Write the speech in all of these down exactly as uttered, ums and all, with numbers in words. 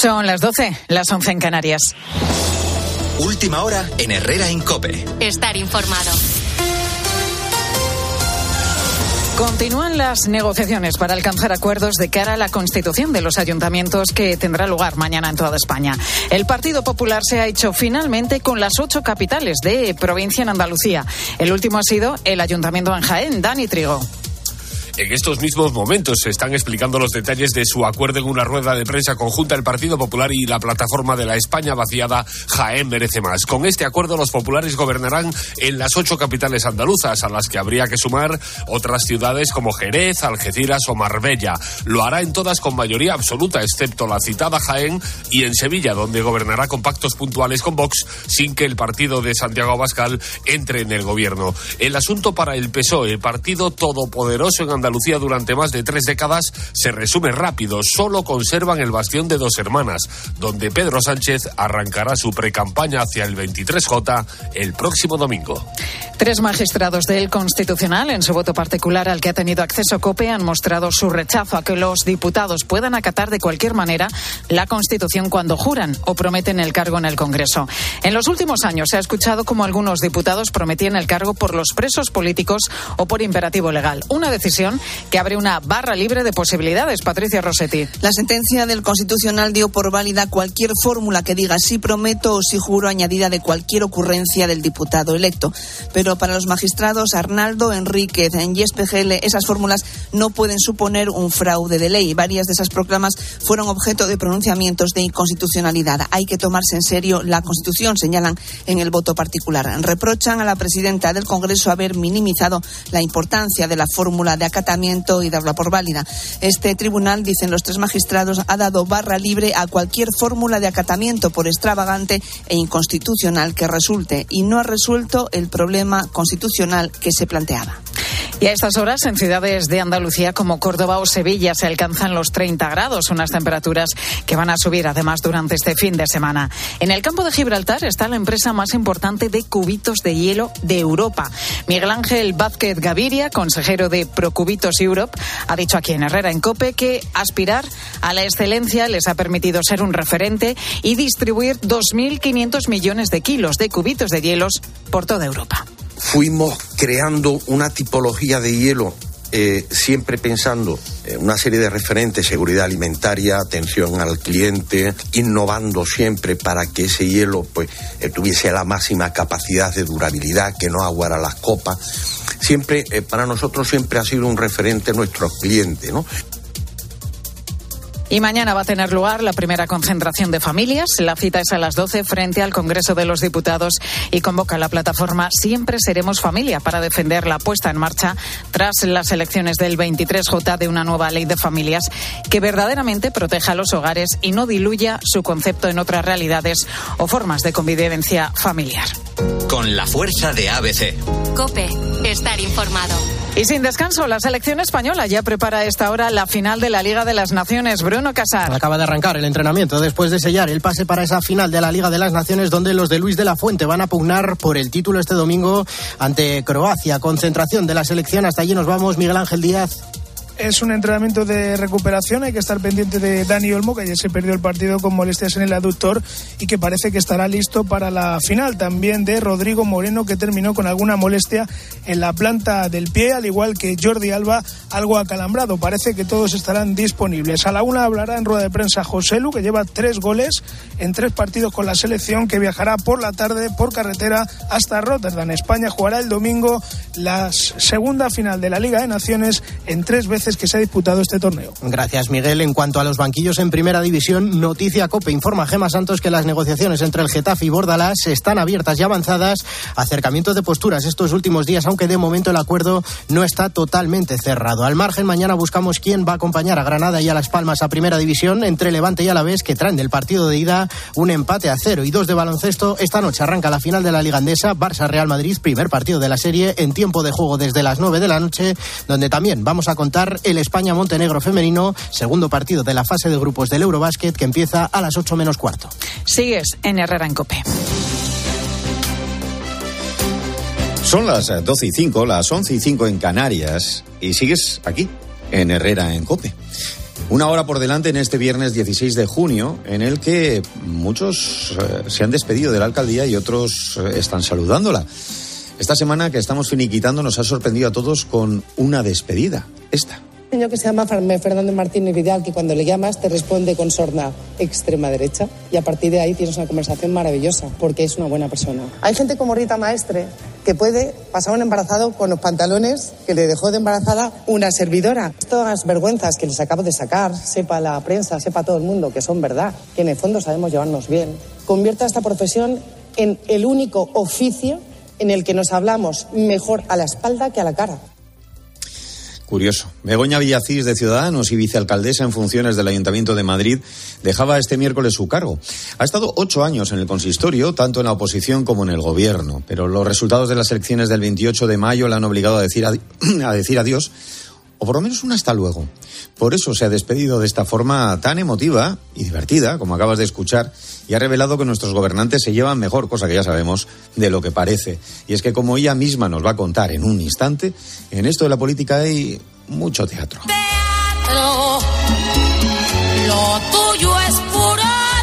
Son las doce, las once en Canarias. Última hora en Herrera en COPE. Estar informado. Continúan las negociaciones para alcanzar acuerdos de cara a la constitución de los ayuntamientos que tendrá lugar mañana en toda España. El Partido Popular se ha hecho finalmente con las ocho capitales de provincia en Andalucía. El último ha sido el ayuntamiento en Jaén. Dani Trigo. En estos mismos momentos se están explicando los detalles de su acuerdo en una rueda de prensa conjunta el Partido Popular y la plataforma de la España vaciada Jaén merece más. Con este acuerdo los populares gobernarán en las ocho capitales andaluzas, a las que habría que sumar otras ciudades como Jerez, Algeciras o Marbella. Lo hará en todas con mayoría absoluta, excepto la citada Jaén, y en Sevilla, donde gobernará con pactos puntuales con Vox, sin que el partido de Santiago Abascal entre en el gobierno. El asunto para el P S O E, partido todopoderoso en Andalucía, Andalucía durante más de tres décadas, se resume rápido. Solo conservan el bastión de Dos Hermanas, donde Pedro Sánchez arrancará su precampaña hacia el veintitrés J el próximo domingo. Tres magistrados del Constitucional, en su voto particular al que ha tenido acceso COPE, han mostrado su rechazo a que los diputados puedan acatar de cualquier manera la Constitución cuando juran o prometen el cargo en el Congreso. En los últimos años se ha escuchado como algunos diputados prometían el cargo por los presos políticos o por imperativo legal. Una decisión que abre una barra libre de posibilidades. Patricia Rossetti. La sentencia del Constitucional dio por válida cualquier fórmula que diga sí prometo o sí juro, añadida de cualquier ocurrencia del diputado electo. Pero para los magistrados Arnaldo, Enríquez y Espejel, esas fórmulas no pueden suponer un fraude de ley. Varias de esas proclamas fueron objeto de pronunciamientos de inconstitucionalidad. Hay que tomarse en serio la Constitución, señalan en el voto particular. Reprochan a la presidenta del Congreso haber minimizado la importancia de la fórmula de acatamiento y darla por válida. Este tribunal, dicen los tres magistrados, ha dado barra libre a cualquier fórmula de acatamiento, por extravagante e inconstitucional que resulte, y no ha resuelto el problema constitucional que se planteaba. Y a estas horas, en ciudades de Andalucía como Córdoba o Sevilla, se alcanzan los treinta grados, unas temperaturas que van a subir además durante este fin de semana. En el campo de Gibraltar está la empresa más importante de cubitos de hielo de Europa. Miguel Ángel Vázquez Gaviria, consejero de Procubitos Europe, ha dicho aquí en Herrera en COPE que aspirar a la excelencia les ha permitido ser un referente y distribuir dos mil quinientos millones de kilos de cubitos de hielos por toda Europa. Fuimos creando una tipología de hielo, eh, siempre pensando en una serie de referentes, seguridad alimentaria, atención al cliente, innovando siempre para que ese hielo pues eh, tuviese la máxima capacidad de durabilidad, que no aguara las copas. Siempre, eh, para nosotros siempre ha sido un referente nuestro cliente, ¿no? Y mañana va a tener lugar la primera concentración de familias. La cita es a las doce frente al Congreso de los Diputados y convoca la plataforma Siempre Seremos Familia para defender la puesta en marcha tras las elecciones del veintitrés J de una nueva ley de familias que verdaderamente proteja a los hogares y no diluya su concepto en otras realidades o formas de convivencia familiar. Con la fuerza de A B C. COPE. Estar informado. Y sin descanso, la selección española ya prepara a esta hora la final de la Liga de las Naciones. Bruno Casar. Acaba de arrancar el entrenamiento después de sellar el pase para esa final de la Liga de las Naciones, donde los de Luis de la Fuente van a pugnar por el título este domingo ante Croacia. Concentración de la selección. Hasta allí nos vamos, Miguel Ángel Díaz. Es un entrenamiento de recuperación, hay que estar pendiente de Dani Olmo, que ayer se perdió el partido con molestias en el aductor y que parece que estará listo para la final. También de Rodrigo Moreno, que terminó con alguna molestia en la planta del pie, al igual que Jordi Alba, algo acalambrado. Parece que todos estarán disponibles. A la una hablará en rueda de prensa José Lu, que lleva tres goles en tres partidos con la selección, que viajará por la tarde por carretera hasta Rotterdam. España jugará el domingo la segunda final de la Liga de Naciones en tres veces que se ha disputado este torneo. Gracias, Miguel. En cuanto a los banquillos en Primera División, Noticia COPE informa Gemma Santos que las negociaciones entre el Getafe y Bordalás están abiertas y avanzadas. Acercamientos de posturas estos últimos días, aunque de momento el acuerdo no está totalmente cerrado. Al margen, mañana buscamos quién va a acompañar a Granada y a Las Palmas a Primera División, entre Levante y Alavés, que traen del partido de ida un empate a cero. Y dos de baloncesto. Esta noche arranca la final de la Liga Andesa, Barça-Real Madrid, primer partido de la serie, en tiempo de juego desde las nueve de la noche, donde también vamos a contar el España-Montenegro femenino, segundo partido de la fase de grupos del Eurobásquet, que empieza a las ocho menos cuarto. Sigues en Herrera en COPE. Son las doce y cinco, las once y cinco en Canarias, y sigues aquí, en Herrera en COPE. Una hora por delante en este viernes dieciséis de junio, en el que muchos eh, se han despedido de la alcaldía y otros eh, están saludándola. Esta semana que estamos finiquitando nos ha sorprendido a todos con una despedida, esta. Un señor que se llama Fernando Martínez Vidal, que cuando le llamas te responde con sorna extrema derecha, y a partir de ahí tienes una conversación maravillosa, porque es una buena persona. Hay gente como Rita Maestre que puede pasar un embarazado con los pantalones que le dejó de embarazada una servidora. Estas vergüenzas que les acabo de sacar, sepa la prensa, sepa todo el mundo que son verdad, que en el fondo sabemos llevarnos bien, convierta esta profesión en el único oficio en el que nos hablamos mejor a la espalda que a la cara. Curioso. Begoña Villacís, de Ciudadanos y vicealcaldesa en funciones del Ayuntamiento de Madrid, dejaba este miércoles su cargo. Ha estado ocho años en el consistorio, tanto en la oposición como en el gobierno, pero los resultados de las elecciones del veintiocho de mayo la han obligado a decir, adi- a decir adiós, o por lo menos un hasta luego. Por eso se ha despedido de esta forma tan emotiva y divertida, como acabas de escuchar, y ha revelado que nuestros gobernantes se llevan mejor, cosa que ya sabemos, de lo que parece. Y es que, como ella misma nos va a contar en un instante, en esto de la política hay mucho teatro. Teatro, lo tuyo es puro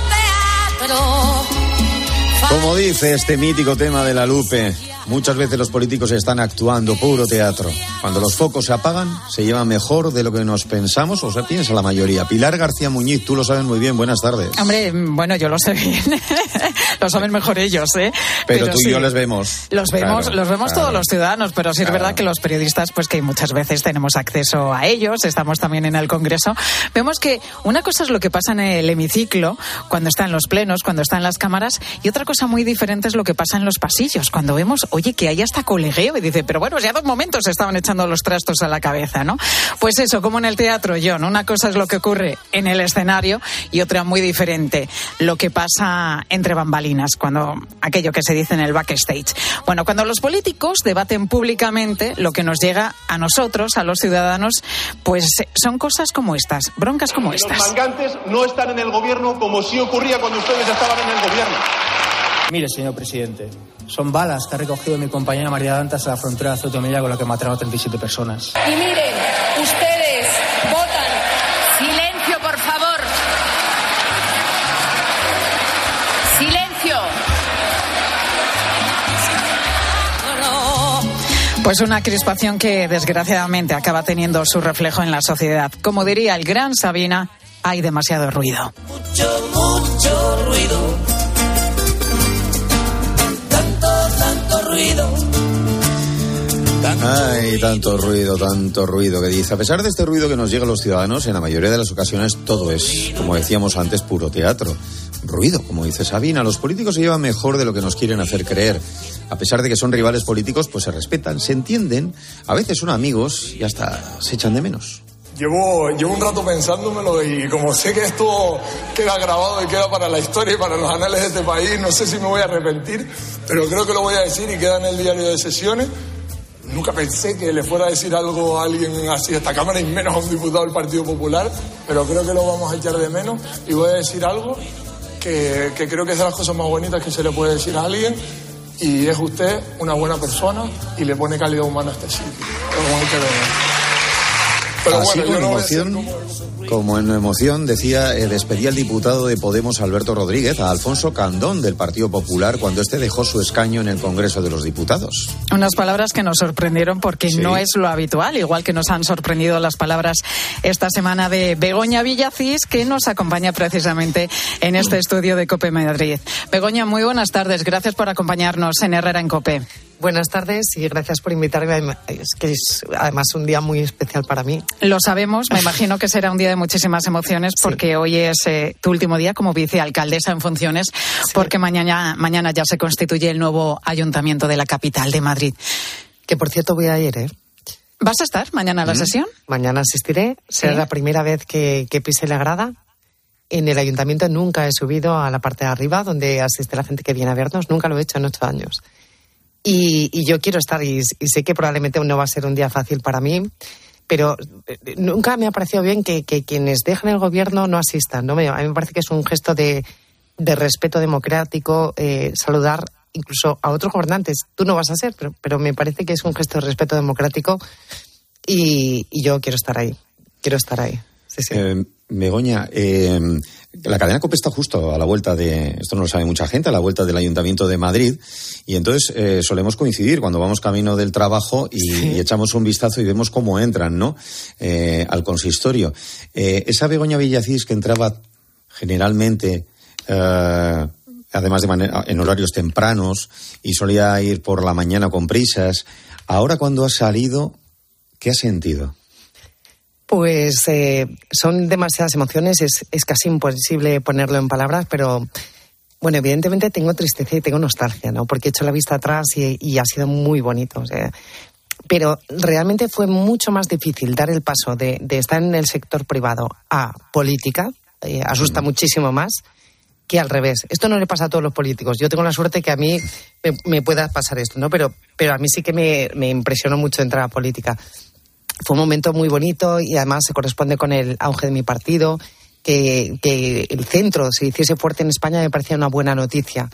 teatro. Como dice este mítico tema de la Lupe, muchas veces los políticos están actuando puro teatro. Cuando los focos se apagan, se lleva mejor de lo que nos pensamos, o se piensa la mayoría. Pilar García Muñiz, tú lo sabes muy bien, buenas tardes. Hombre, bueno, yo lo sé bien. Lo saben mejor ellos, ¿eh? Pero, pero tú sí, y yo les vemos. Los vemos, claro, los vemos claro, todos los ciudadanos, pero sí claro. Es verdad que los periodistas, pues que muchas veces tenemos acceso a ellos, estamos también en el Congreso. Vemos que una cosa es lo que pasa en el hemiciclo, cuando está en los plenos, cuando está en las cámaras, y otra cosa muy diferente es lo que pasa en los pasillos, cuando vemos, oye, que hay hasta colegueo, y dice, pero bueno, ya dos momentos se estaban echando los trastos a la cabeza, ¿no? Pues eso, como en el teatro, John, una cosa es lo que ocurre en el escenario y otra muy diferente, lo que pasa entre bambalinas, cuando aquello que se dice en el backstage. Bueno, cuando los políticos debaten públicamente, lo que nos llega a nosotros, a los ciudadanos, pues son cosas como estas, broncas como estas. Los mangantes no están en el gobierno como sí ocurría cuando ustedes estaban en el gobierno. Mire, señor presidente, son balas que ha recogido mi compañera María Dantas a la frontera de Ceuta y Melilla, con la que mataron a treinta y siete personas. Y miren, ustedes votan. Silencio, por favor. Silencio. Pues una crispación que desgraciadamente acaba teniendo su reflejo en la sociedad. Como diría el gran Sabina, hay demasiado ruido. Mucho, mucho ruido. Ruido. Ay, tanto ruido, tanto ruido que dice. A pesar de este ruido que nos llega a los ciudadanos, en la mayoría de las ocasiones todo es, como decíamos antes, puro teatro. Ruido, como dice Sabina. Los políticos se llevan mejor de lo que nos quieren hacer creer. A pesar de que son rivales políticos, pues se respetan, se entienden, a veces son amigos y hasta se echan de menos. Llevo, llevo un rato pensándomelo y como sé que esto queda grabado y queda para la historia y para los anales de este país, no sé si me voy a arrepentir, pero creo que lo voy a decir y queda en el diario de sesiones. Nunca pensé que le fuera a decir algo a alguien así a esta Cámara y menos a un diputado del Partido Popular, pero creo que lo vamos a echar de menos y voy a decir algo que, que creo que es de las cosas más bonitas que se le puede decir a alguien, y es usted una buena persona y le pone calidad humana a este sitio. Como hay que ver. Pero Así bueno, con no emoción, como... como en emoción, decía, eh, despedía al diputado de Podemos, Alberto Rodríguez, a Alfonso Candón, del Partido Popular, cuando este dejó su escaño en el Congreso de los Diputados. Unas palabras que nos sorprendieron porque sí. No es lo habitual, igual que nos han sorprendido las palabras esta semana de Begoña Villacís, que nos acompaña precisamente en este estudio de COPE Madrid. Begoña, muy buenas tardes, gracias por acompañarnos en Herrera en COPE. Buenas tardes y gracias por invitarme. Es que es además un día muy especial para mí. Lo sabemos, me imagino que será un día de muchísimas emociones porque sí. Hoy es eh, tu último día como vicealcaldesa en funciones, sí. Porque mañana, mañana ya se constituye el nuevo ayuntamiento de la capital de Madrid. Que por cierto voy a ir, ¿eh? ¿Vas a estar mañana a la mm. sesión? Mañana asistiré, será ¿sí? La primera vez que, que pise la grada. En el ayuntamiento nunca he subido a la parte de arriba donde asiste la gente que viene a vernos, nunca lo he hecho en ocho años. Y, y yo quiero estar, y, y sé que probablemente no va a ser un día fácil para mí, pero nunca me ha parecido bien que, que quienes dejan el gobierno no asistan, ¿no? A mí me parece que es un gesto de, de respeto democrático, eh, saludar incluso a otros gobernantes. Tú no vas a ser, pero, pero me parece que es un gesto de respeto democrático y, y yo quiero estar ahí, quiero estar ahí. sí, sí. Eh, Begoña, eh, la cadena COPE está justo a la vuelta de, esto no lo sabe mucha gente, a la vuelta del Ayuntamiento de Madrid, y entonces eh, solemos coincidir cuando vamos camino del trabajo y, sí. y echamos un vistazo y vemos cómo entran, ¿no? Eh, al consistorio. Eh, esa Begoña Villacís que entraba generalmente, eh, además de manera, en horarios tempranos, y solía ir por la mañana con prisas, ahora cuando ha salido, ¿qué ha sentido? Pues eh, son demasiadas emociones, es, es casi imposible ponerlo en palabras, pero bueno, evidentemente tengo tristeza y tengo nostalgia, ¿no? Porque he hecho la vista atrás y, y ha sido muy bonito, o sea, pero realmente fue mucho más difícil dar el paso de, de estar en el sector privado a política, eh, asusta mm. muchísimo más, que al revés. Esto no le pasa a todos los políticos. Yo tengo la suerte que a mí me, me pueda pasar esto, ¿no? Pero, pero a mí sí que me, me impresionó mucho entrar a política. Fue un momento muy bonito y además se corresponde con el auge de mi partido. Que, que el centro se hiciese fuerte en España me parecía una buena noticia.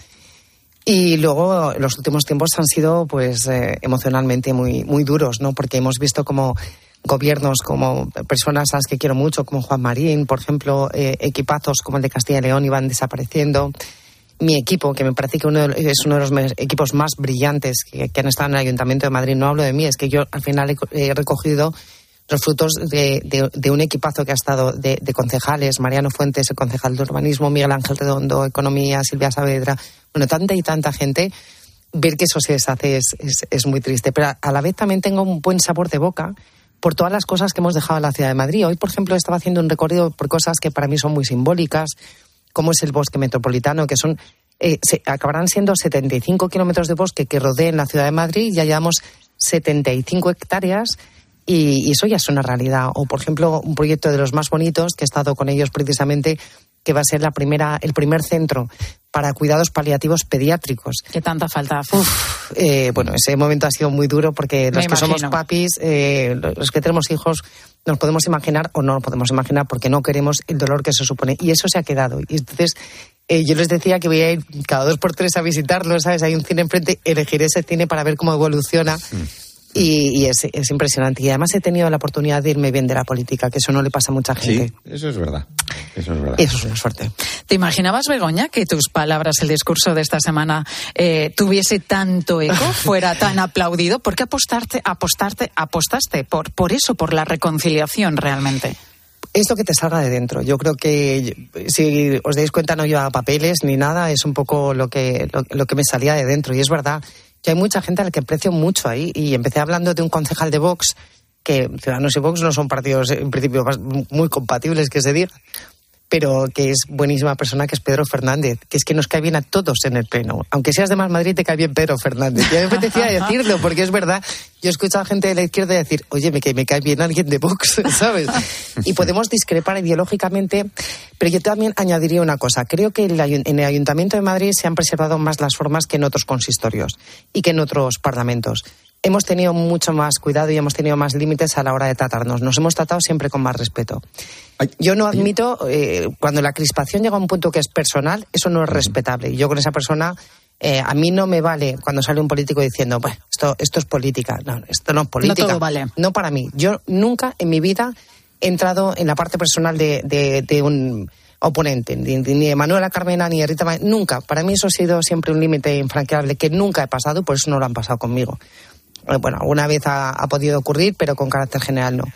Y luego los últimos tiempos han sido pues eh, emocionalmente muy, muy duros, ¿no? Porque hemos visto como gobiernos, como personas a las que quiero mucho, como Juan Marín, por ejemplo, eh, equipazos como el de Castilla y León iban desapareciendo. Mi equipo, que me parece que uno de, es uno de los equipos más brillantes que, que han estado en el Ayuntamiento de Madrid. No hablo de mí, es que yo al final he, he recogido los frutos de, de, de un equipazo que ha estado de, de concejales, Mariano Fuentes, el concejal de urbanismo, Miguel Ángel Redondo, economía, Silvia Saavedra, bueno, tanta y tanta gente. Ver que eso se deshace es, es, es muy triste, pero a la vez también tengo un buen sabor de boca por todas las cosas que hemos dejado en la ciudad de Madrid. Hoy, por ejemplo, estaba haciendo un recorrido por cosas que para mí son muy simbólicas, como es el bosque metropolitano, que son eh, se, acabarán siendo setenta y cinco kilómetros de bosque que rodeen la ciudad de Madrid, ya llevamos setenta y cinco hectáreas y, y eso ya es una realidad. O, por ejemplo, un proyecto de los más bonitos, que he estado con ellos precisamente, que va a ser la primera, el primer centro para cuidados paliativos pediátricos. ¿Qué tanta falta hace? Uf, eh, bueno, ese momento ha sido muy duro porque los que somos papis, eh, los que tenemos hijos, nos podemos imaginar o no nos podemos imaginar porque no queremos el dolor que eso supone. Y eso se ha quedado. Y entonces eh, yo les decía que voy a ir cada dos por tres a visitarlo, ¿sabes? Hay un cine enfrente, elegiré ese cine para ver cómo evoluciona. Mm. Y, y es, es impresionante. Y además he tenido la oportunidad de irme bien de la política, que eso no le pasa a mucha gente. Sí, eso es verdad. Eso es verdad. Eso es una suerte. ¿Te imaginabas, Begoña, que tus palabras, el discurso de esta semana, eh, tuviese tanto eco, fuera tan aplaudido? ¿Por qué apostarte, apostarte, apostaste por, por eso, por la reconciliación realmente? Esto que te salga de dentro. Yo creo que, si os dais cuenta, no llevaba papeles ni nada, es un poco lo que, lo, lo que me salía de dentro. Y es verdad. Yo hay mucha gente a la que aprecio mucho ahí, y empecé hablando de un concejal de Vox, que Ciudadanos y Vox no son partidos en principio muy compatibles, que se diga, pero que es buenísima persona, que es Pedro Fernández, que es que nos cae bien a todos en el pleno. Aunque seas de Más Madrid, te cae bien Pedro Fernández. Y a mí me apetecía decirlo, porque es verdad. Yo he escuchado a gente de la izquierda decir, oye, me, me cae bien alguien de Vox, ¿sabes? Y podemos discrepar ideológicamente, pero yo también añadiría una cosa. Creo que en el Ayuntamiento de Madrid se han preservado más las formas que en otros consistorios y que en otros parlamentos. Hemos tenido mucho más cuidado y hemos tenido más límites a la hora de tratarnos. Nos hemos tratado siempre con más respeto. Yo no admito, eh, cuando la crispación llega a un punto que es personal, eso no es respetable. Y yo con esa persona, eh, a mí no me vale cuando sale un político diciendo, bueno, esto, esto es política. No, esto no es política. No todo vale. No para mí. Yo nunca en mi vida he entrado en la parte personal de, de, de un oponente, ni, ni de Manuela Carmena, ni de Rita María. Nunca. Para mí eso ha sido siempre un límite infranqueable que nunca he pasado, por eso no lo han pasado conmigo. Bueno, alguna vez ha, ha podido ocurrir, pero con carácter general no.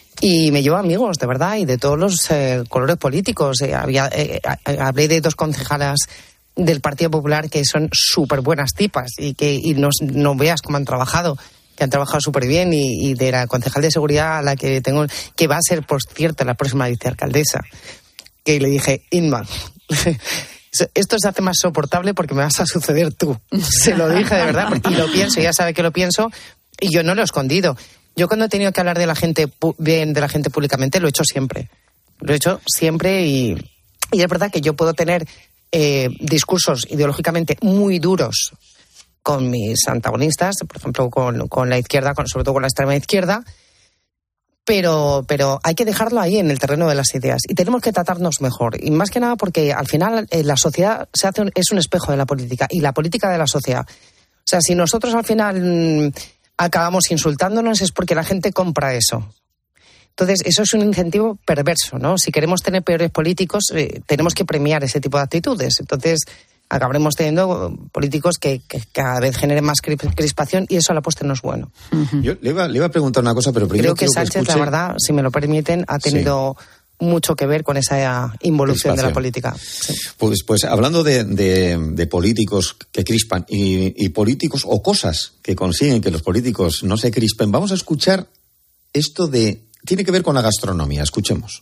Y me llevo amigos, de verdad, y de todos los eh, colores políticos. Eh, había, eh, eh, hablé de dos concejalas del Partido Popular que son súper buenas tipas y que y no, no veas cómo han trabajado, que han trabajado súper bien, y, y de la concejal de seguridad a la que tengo, que va a ser, por cierto, la próxima vicealcaldesa, que le dije, Inma, esto se hace más soportable porque me vas a suceder tú. Se lo dije de verdad, y lo pienso, ya sabe que lo pienso, y yo no lo he escondido. Yo cuando he tenido que hablar de la gente bien de la gente públicamente, lo he hecho siempre. Lo he hecho siempre, y, y es verdad que yo puedo tener eh, discursos ideológicamente muy duros con mis antagonistas, por ejemplo, con, con la izquierda, con, sobre todo con la extrema izquierda, Pero, pero hay que dejarlo ahí en el terreno de las ideas, y tenemos que tratarnos mejor, y más que nada porque al final eh, la sociedad se hace un, es un espejo de la política, y la política de la sociedad. O sea, si nosotros al final mmm, acabamos insultándonos es porque la gente compra eso. Entonces, eso es un incentivo perverso, ¿no? Si queremos tener peores políticos, eh, tenemos que premiar ese tipo de actitudes. Entonces, acabaremos teniendo políticos que, que cada vez generen más crispación y eso a la postre no es bueno. Uh-huh. Yo le iba, le iba a preguntar una cosa, pero primero creo que Sánchez, que escuche... la verdad, si me lo permiten, ha tenido sí. mucho que ver con esa involución crispación. de la política. Sí. Pues, pues hablando de, de, de políticos que crispan y, y políticos o cosas que consiguen que los políticos no se crispen, vamos a escuchar esto de... Tiene que ver con la gastronomía, escuchemos.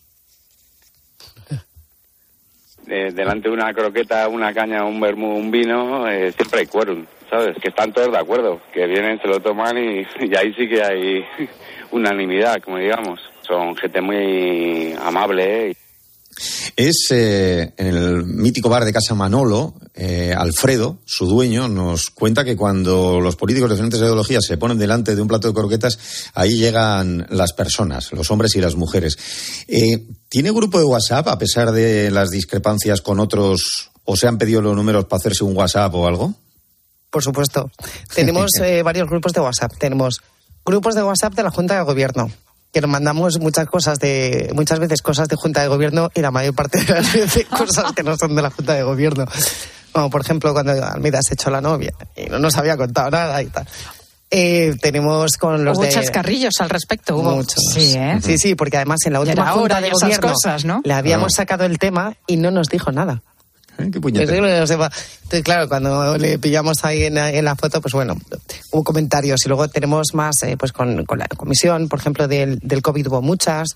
Eh, delante de una croqueta, una caña, un vermú, un vino, eh, siempre hay quórum, ¿sabes? Que están todos de acuerdo, que vienen, se lo toman y, y ahí sí que hay unanimidad, como digamos. Son gente muy amable, ¿eh? Es eh, en el mítico bar de Casa Manolo, eh, Alfredo, su dueño, nos cuenta que cuando los políticos de diferentes ideologías se ponen delante de un plato de croquetas, ahí llegan las personas, los hombres y las mujeres. Eh, ¿Tiene grupo de WhatsApp a pesar de las discrepancias con otros, o se han pedido los números para hacerse un WhatsApp o algo? Por supuesto. Tenemos eh, varios grupos de WhatsApp. Tenemos grupos de WhatsApp de la Junta de Gobierno, que nos mandamos muchas cosas de muchas veces cosas de Junta de Gobierno y la mayor parte de las veces cosas que no son de la Junta de Gobierno. Como por ejemplo cuando Almeida se echó la novia y no nos había contado nada y tal. Eh, tenemos con los hubo de... Hubo chascarrillos al respecto, hubo... Muchos. Sí, ¿eh? sí, sí, porque además en la última Junta de Gobierno cosas, ¿no? le habíamos no. sacado el tema y no nos dijo nada. ¿Eh? ¿Qué puñetero? Entonces, claro, cuando le pillamos ahí en la, en la foto, pues bueno, hubo comentarios. Y luego tenemos más, eh, pues con, con la comisión, por ejemplo, del, del COVID hubo muchas.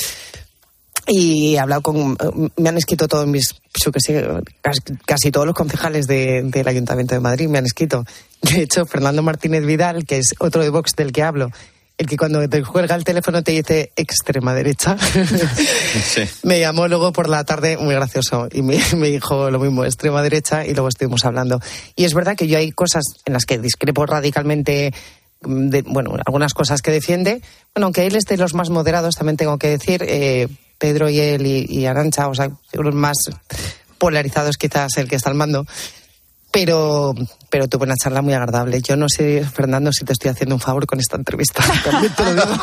Y he hablado con... Me han escrito todos mis... Yo que sé, casi, casi todos los concejales de, del Ayuntamiento de Madrid me han escrito. De hecho, Fernando Martínez Vidal, que es otro de Vox del que hablo, el que cuando te cuelga el teléfono te dice extrema derecha. Sí. Me llamó luego por la tarde, muy gracioso, y me, me dijo lo mismo, extrema derecha, y luego estuvimos hablando. Y es verdad que yo hay cosas en las que discrepo radicalmente, de, bueno, algunas cosas que defiende. Bueno, aunque él es de los más moderados, también tengo que decir, eh, Pedro y él y, y Arantxa, o sea, los más polarizados quizás el que está al mando. Pero, pero tuve una charla muy agradable. Yo no sé, Fernando, si te estoy haciendo un favor con esta entrevista. También te lo digo.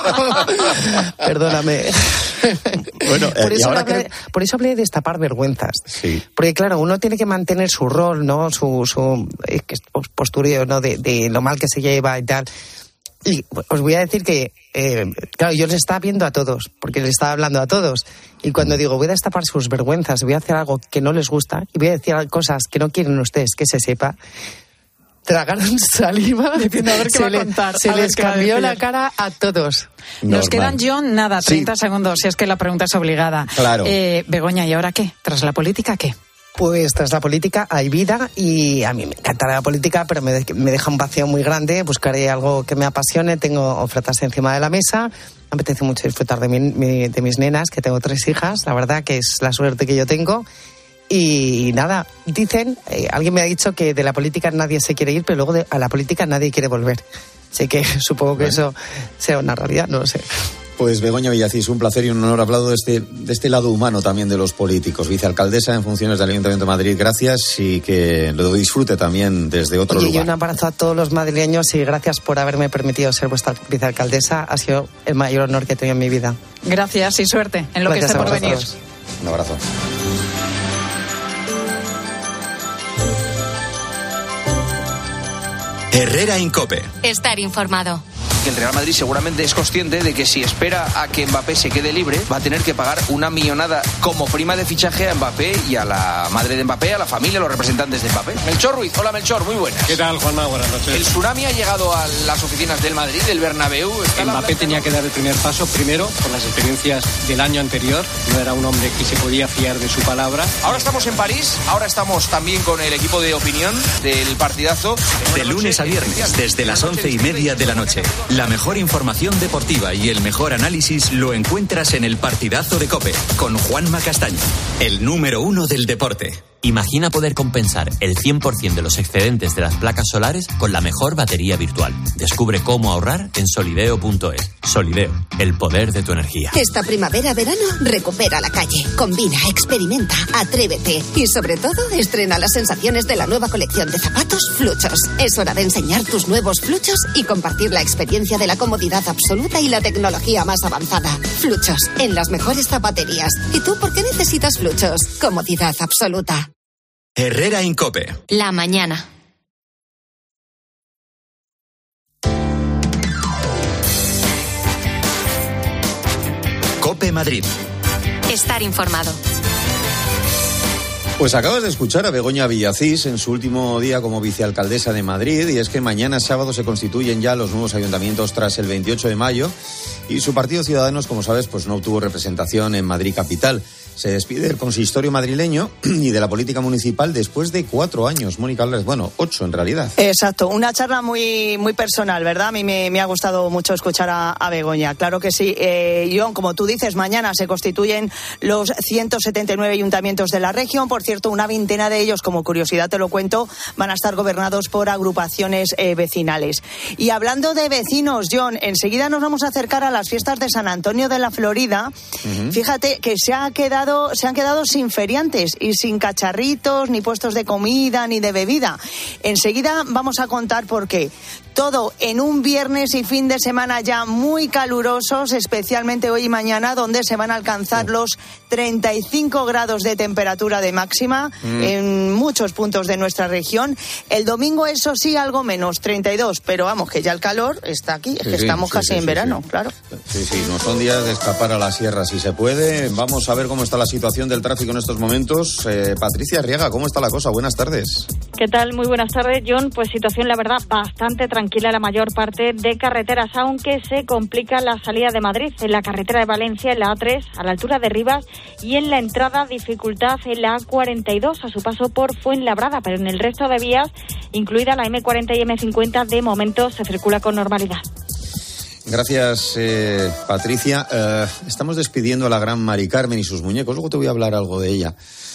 Perdóname. Bueno, eh, por, eso ahora hablé, que... por eso hablé de destapar vergüenzas. Sí. Porque, claro, uno tiene que mantener su rol, ¿no? Su, su eh, postureo, ¿no? De, de lo mal que se lleva y tal. Y os voy a decir que, eh, claro, yo les estaba viendo a todos, porque les estaba hablando a todos. Y cuando digo, voy a destapar sus vergüenzas, voy a hacer algo que no les gusta, y voy a decir cosas que no quieren ustedes que se sepa, tragaron saliva. Diciendo, a ver qué se va a le, contar. Se a les cambió la cara a todos. Normal. Nos quedan, John, nada, treinta sí. segundos, si es que la pregunta es obligada. Claro. Eh, Begoña, ¿y ahora qué? ¿Tras la política qué? Pues tras la política hay vida y a mí me encanta la política, pero me, de, me deja un vacío muy grande. Buscaré algo que me apasione, tengo ofertas encima de la mesa. Me apetece mucho disfrutar de, mi, de mis nenas, que tengo tres hijas, la verdad que es la suerte que yo tengo. Y nada, dicen, eh, alguien me ha dicho que de la política nadie se quiere ir, pero luego de, a la política nadie quiere volver. Así que supongo que bueno. eso sea una realidad, no lo sé. Pues Begoña Villacís, un placer y un honor hablado de este, de este lado humano también de los políticos. Vicealcaldesa en funciones del Ayuntamiento de Madrid, gracias y que lo disfrute también desde otro Oye, lugar. Y un abrazo a todos los madrileños y gracias por haberme permitido ser vuestra vicealcaldesa. Ha sido el mayor honor que he tenido en mi vida. Gracias y suerte en lo gracias que esté por venir. Un abrazo. Herrera Incope. Estar informado. El Real Madrid seguramente es consciente de que si espera a que Mbappé se quede libre, va a tener que pagar una millonada como prima de fichaje a Mbappé y a la madre de Mbappé, a la familia, a los representantes de Mbappé. Melchor Ruiz, hola Melchor, muy buenas. ¿Qué tal, Juanma? Buenas noches. El tsunami ha llegado a las oficinas del Madrid, del Bernabéu. Mbappé tenía que dar el primer paso, primero, por las experiencias del año anterior. No era un hombre que se podía fiar de su palabra. Ahora estamos en París, ahora estamos también con el equipo de opinión del partidazo. De lunes a viernes, desde las once y media de la noche. La mejor información deportiva y el mejor análisis lo encuentras en el Partidazo de COPE con Juanma Castaño, el número uno del deporte. Imagina poder compensar el cien por ciento de los excedentes de las placas solares con la mejor batería virtual. Descubre cómo ahorrar en solideo punto es. Solideo, el poder de tu energía. Esta primavera-verano, recupera la calle. Combina, experimenta, atrévete y sobre todo, estrena las sensaciones de la nueva colección de zapatos Fluchos. Es hora de enseñar tus nuevos Fluchos y compartir la experiencia de la comodidad absoluta y la tecnología más avanzada. Fluchos, en las mejores zapaterías. ¿Y tú por qué necesitas Fluchos? Comodidad absoluta. Herrera Incope. La mañana. Cope Madrid. Estar informado. Pues acabas de escuchar a Begoña Villacís en su último día como vicealcaldesa de Madrid, y es que mañana sábado se constituyen ya los nuevos ayuntamientos tras el veintiocho de mayo y su partido Ciudadanos, como sabes, pues no obtuvo representación en Madrid capital. Se despide el consistorio madrileño y de la política municipal después de cuatro años. Mónica Álvarez, bueno, ocho en realidad. Exacto, una charla muy muy personal, ¿verdad? A mí me, me ha gustado mucho escuchar a, a Begoña, claro que sí. Eh, John, como tú dices, mañana se constituyen los ciento setenta y nueve ayuntamientos de la región. Por cierto, una veintena de ellos, como curiosidad te lo cuento, van a estar gobernados por agrupaciones eh, vecinales. Y hablando de vecinos, John, enseguida nos vamos a acercar a las fiestas de San Antonio de la Florida. Uh-huh. Fíjate que se ha quedado se han quedado sin feriantes y sin cacharritos, ni puestos de comida, ni de bebida. Enseguida vamos a contar por qué. Todo en un viernes y fin de semana ya muy calurosos, especialmente hoy y mañana, donde se van a alcanzar oh. los treinta y cinco grados de temperatura de máxima mm. en muchos puntos de nuestra región. El domingo, eso sí, algo menos, treinta y dos, pero vamos, que ya el calor está aquí, es sí, que sí, estamos sí, casi sí, en sí, verano, sí. claro. Sí, sí, no son días de escapar a la sierra si se puede. Vamos a ver cómo está la situación del tráfico en estos momentos. Eh, Patricia Arriaga, ¿cómo está la cosa? Buenas tardes. ¿Qué tal? Muy buenas tardes, John. Pues situación, la verdad, bastante tranquila la mayor parte de carreteras, aunque se complica la salida de Madrid. En la carretera de Valencia, en la A tres, a la altura de Rivas, y en la entrada, dificultad en la A cuarenta y dos, a su paso por Fuenlabrada, pero en el resto de vías, incluida la eme cuarenta y eme cincuenta, de momento se circula con normalidad. Gracias, eh, Patricia. Eh, estamos despidiendo a la gran Mari Carmen y sus muñecos. Luego te voy a hablar algo de ella.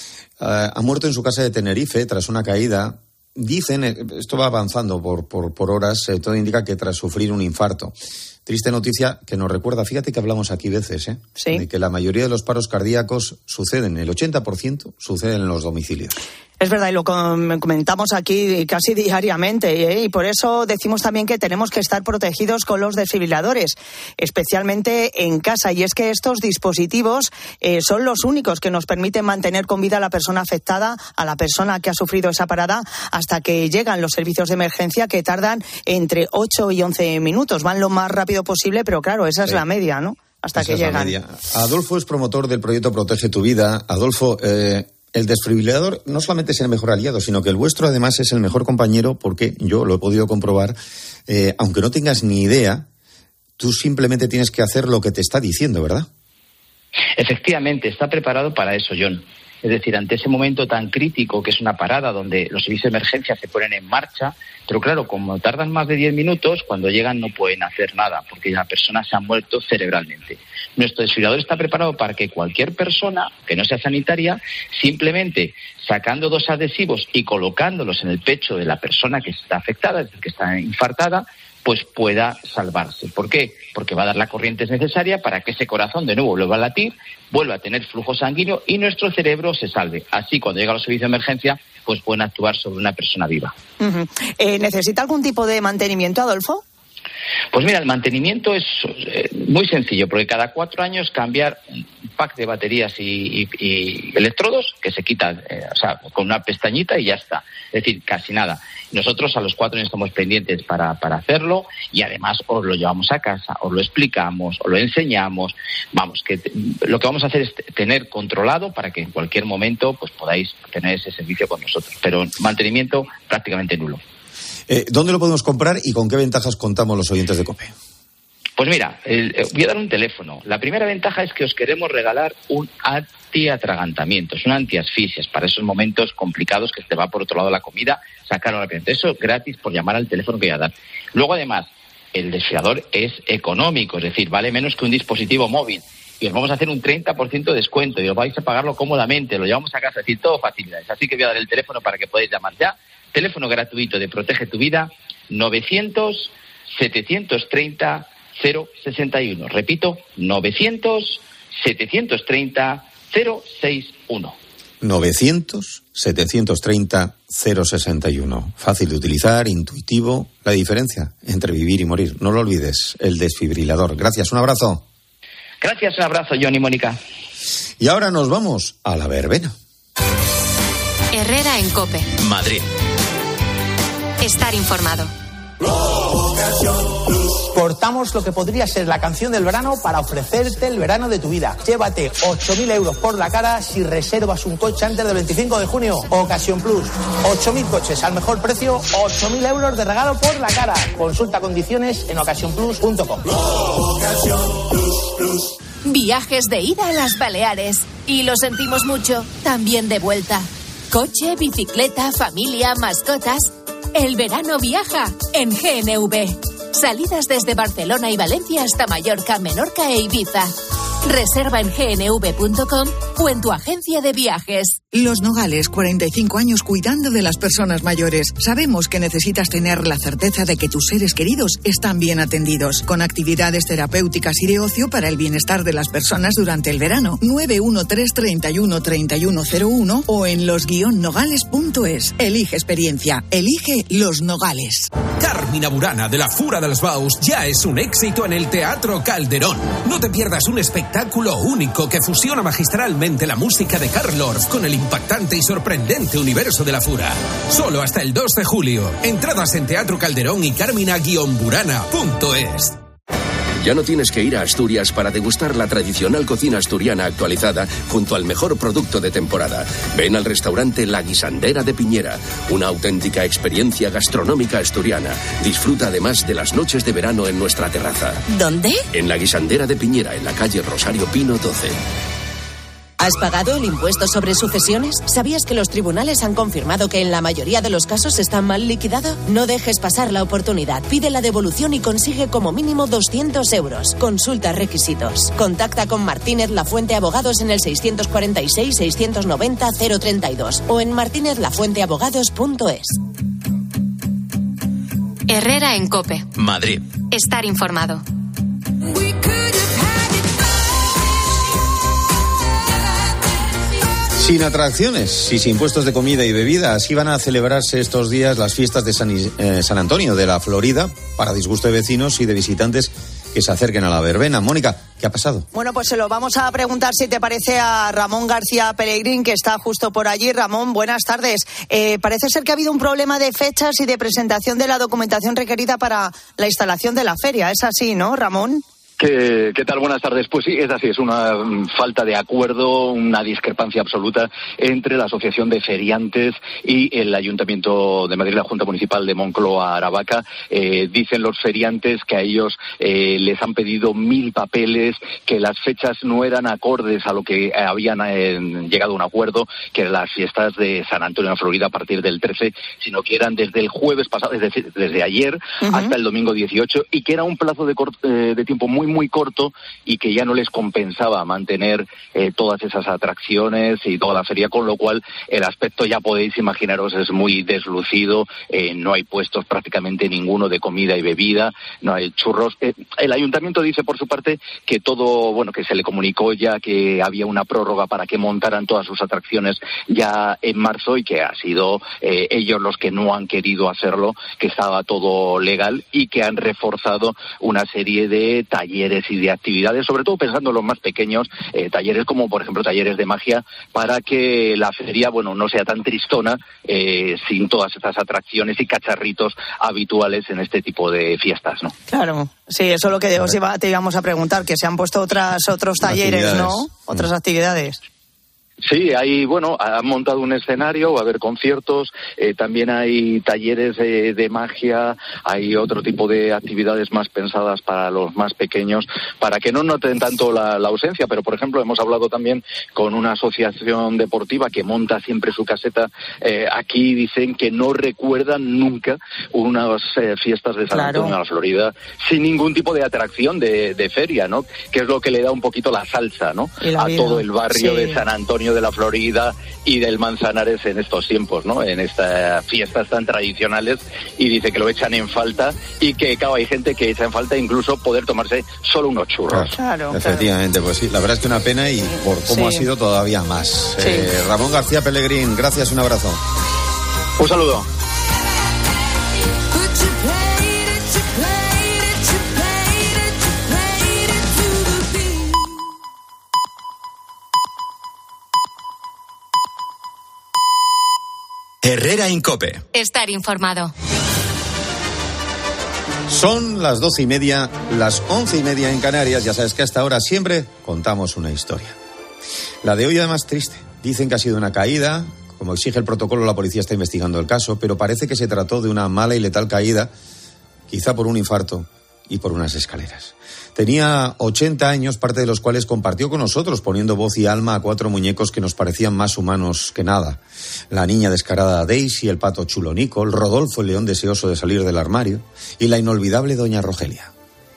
Eh, ha muerto en su casa de Tenerife tras una caída. Dicen, esto va avanzando por, por, por horas, eh, todo indica que tras sufrir un infarto. Triste noticia que nos recuerda, fíjate que hablamos aquí veces, ¿eh? Sí. De que la mayoría de los paros cardíacos suceden, el ochenta por ciento suceden en los domicilios. Es verdad, y lo comentamos aquí casi diariamente, ¿eh? Y por eso decimos también que tenemos que estar protegidos con los desfibriladores, especialmente en casa. Y es que estos dispositivos eh, son los únicos que nos permiten mantener con vida a la persona afectada, a la persona que ha sufrido esa parada, hasta que llegan los servicios de emergencia, que tardan entre ocho y once minutos. Van lo más rápido posible, pero claro, esa sí. es la media, ¿no? Hasta esa que llegan. Adolfo es promotor del proyecto Protege tu Vida. Adolfo, eh... el desfibrilador no solamente es el mejor aliado, sino que el vuestro además es el mejor compañero, porque yo lo he podido comprobar, eh, aunque no tengas ni idea, tú simplemente tienes que hacer lo que te está diciendo, ¿verdad? Efectivamente, está preparado para eso, John. Es decir, ante ese momento tan crítico, que es una parada donde los servicios de emergencia se ponen en marcha, pero claro, como tardan más de diez minutos, cuando llegan no pueden hacer nada, porque la persona se ha muerto cerebralmente. Nuestro desfibrilador está preparado para que cualquier persona, que no sea sanitaria, simplemente sacando dos adhesivos y colocándolos en el pecho de la persona que está afectada, es decir, que está infartada, pues pueda salvarse. ¿Por qué? Porque va a dar la corriente necesaria para que ese corazón de nuevo vuelva a latir, vuelva a tener flujo sanguíneo y nuestro cerebro se salve. Así, cuando llega a los servicios de emergencia, pues pueden actuar sobre una persona viva. Uh-huh. Eh, ¿Necesita algún tipo de mantenimiento, Adolfo? Pues mira, el mantenimiento es eh, muy sencillo, porque cada cuatro años cambiar un pack de baterías y, y, y electrodos, que se quitan, eh, o sea, con una pestañita y ya está. Es decir, casi nada. Nosotros a los cuatro años estamos pendientes para, para hacerlo, y además os lo llevamos a casa, os lo explicamos, os lo enseñamos. Vamos, que te, lo que vamos a hacer es tener controlado para que en cualquier momento pues podáis tener ese servicio con nosotros. Pero mantenimiento prácticamente nulo. Eh, ¿Dónde lo podemos comprar y con qué ventajas contamos los oyentes de COPE? Pues mira, el, eh, voy a dar un teléfono. La primera ventaja es que os queremos regalar un antiatragantamiento, es un antiasfixias para esos momentos complicados que te va por otro lado la comida, sacarlo rápidamente. Eso gratis por llamar al teléfono que voy a dar. Luego, además, el desfibrilador es económico, es decir, vale menos que un dispositivo móvil. y os vamos a hacer un treinta por ciento de descuento y os vais a pagarlo cómodamente, lo llevamos a casa, es decir, todo facilidades. Así que voy a dar el teléfono para que podáis llamar ya. Teléfono gratuito de Protege tu Vida, novecientos, setecientos treinta, cero sesenta y uno. Repito, novecientos, setecientos treinta, cero sesenta y uno. novecientos, setecientos treinta, cero sesenta y uno. Fácil de utilizar, intuitivo. La diferencia entre vivir y morir. No lo olvides, el desfibrilador. Gracias, un abrazo. Gracias, un abrazo, John y Mónica. Y ahora nos vamos a la verbena. Herrera en COPE. Madrid. Estar informado. Cortamos lo que podría ser la canción del verano para ofrecerte el verano de tu vida. Llévate ocho mil euros por la cara si reservas un coche antes del veinticinco de junio. Ocasión Plus. ocho mil coches al mejor precio, ocho mil euros de regalo por la cara. Consulta condiciones en ocasión plus punto com. Viajes de ida a las Baleares. Y lo sentimos mucho, también de vuelta. Coche, bicicleta, familia, mascotas. El verano viaja en G N V. Salidas desde Barcelona y Valencia hasta Mallorca, Menorca e Ibiza. Reserva en g n v punto com o en tu agencia de viajes. Los Nogales, cuarenta y cinco años cuidando de las personas mayores. Sabemos que necesitas tener la certeza de que tus seres queridos están bien atendidos, con actividades terapéuticas y de ocio para el bienestar de las personas durante el verano. nueve uno tres, treinta y uno, treinta y uno cero uno o en los guion nogales punto es. Elige experiencia. Elige Los Nogales. Carmina Burana de la Fura dels Baus ya es un éxito en el Teatro Calderón. No te pierdas un espectáculo único que fusiona magistralmente la música de Carl Orff con el impactante y sorprendente universo de la Fura. Solo hasta el dos de julio. Entradas en Teatro Calderón y carmina guion burana punto es. Ya no tienes que ir a Asturias para degustar la tradicional cocina asturiana actualizada junto al mejor producto de temporada. Ven al restaurante La Guisandera de Piñera, una auténtica experiencia gastronómica asturiana. Disfruta además de las noches de verano en nuestra terraza. ¿Dónde? En La Guisandera de Piñera, en la calle Rosario Pino doce. ¿Has pagado el impuesto sobre sucesiones? ¿Sabías que los tribunales han confirmado que en la mayoría de los casos está mal liquidado? No dejes pasar la oportunidad. Pide la devolución y consigue como mínimo doscientos euros. Consulta requisitos. Contacta con Martínez Lafuente Abogados en el seiscientos cuarenta y seis, seiscientos noventa, cero treinta y dos o en martínez lafuente abogados punto es. Herrera en COPE. Madrid. Estar informado. Sin atracciones y sin puestos de comida y bebida, así van a celebrarse estos días las fiestas de San, eh, San Antonio de la Florida, para disgusto de vecinos y de visitantes que se acerquen a la verbena. Mónica, ¿qué ha pasado? Bueno, pues se lo vamos a preguntar, si te parece, a Ramón García Pelegrín, que está justo por allí. Ramón, buenas tardes. Eh, parece ser que ha habido un problema de fechas y de presentación de la documentación requerida para la instalación de la feria. ¿Es así, no, Ramón? ¿Qué, ¿Qué tal? Buenas tardes. Pues sí, es así, es una falta de acuerdo, una discrepancia absoluta entre la Asociación de Feriantes y el Ayuntamiento de Madrid, la Junta Municipal de Moncloa-Aravaca. Eh, dicen los feriantes que a ellos eh, les han pedido mil papeles, que las fechas no eran acordes a lo que habían eh, llegado a un acuerdo, que eran las fiestas de San Antonio en Florida a partir del trece, sino que eran desde el jueves pasado, es decir, desde ayer uh-huh. hasta el domingo dieciocho, y que era un plazo de, cort- eh, de tiempo muy muy corto y que ya no les compensaba mantener eh, todas esas atracciones y toda la feria, con lo cual el aspecto, ya podéis imaginaros, es muy deslucido. Eh, no hay puestos prácticamente ninguno de comida y bebida, no hay churros. Eh, el ayuntamiento dice por su parte que todo, bueno, que se le comunicó ya que había una prórroga para que montaran todas sus atracciones ya en marzo y que ha sido eh, ellos los que no han querido hacerlo, que estaba todo legal y que han reforzado una serie de talleres y de actividades, sobre todo pensando en los más pequeños, eh, talleres como por ejemplo talleres de magia, para que la feria, bueno, no sea tan tristona eh, sin todas estas atracciones y cacharritos habituales en este tipo de fiestas, ¿no? Claro, sí, eso es lo que os iba, te íbamos a preguntar, que se han puesto otras otros talleres, ¿no? Otras actividades. Sí, hay, bueno, han montado un escenario, va a haber conciertos, eh, también hay talleres de, de magia, hay otro tipo de actividades más pensadas para los más pequeños, para que no noten tanto la, la ausencia, pero por ejemplo hemos hablado también con una asociación deportiva que monta siempre su caseta, eh, aquí dicen que no recuerdan nunca unas eh, fiestas de San claro. Antonio de la Florida sin ningún tipo de atracción de, de feria, ¿no? Que es lo que le da un poquito la salsa, ¿no? A vida. Todo el barrio sí. de San Antonio de la Florida y del Manzanares en estos tiempos, ¿no? En estas fiestas tan tradicionales, y dice que lo echan en falta y que, claro, hay gente que echa en falta incluso poder tomarse solo unos churros. Claro, claro. Efectivamente, pues sí, la verdad es que una pena y por cómo sí. ha sido todavía más. Sí. Eh, Ramón García Pellegrín, gracias, un abrazo. Un saludo. Herrera en COPE. Estar informado. Son las doce y media, las once y media en Canarias. Ya sabes que hasta ahora siempre contamos una historia. La de hoy además triste. Dicen que ha sido una caída. Como exige el protocolo, la policía está investigando el caso, pero parece que se trató de una mala y letal caída, quizá por un infarto y por unas escaleras. Tenía ochenta años, parte de los cuales compartió con nosotros, poniendo voz y alma a cuatro muñecos que nos parecían más humanos que nada. La niña descarada Daisy, el pato chulo Nicol, Rodolfo, el león deseoso de salir del armario, y la inolvidable doña Rogelia.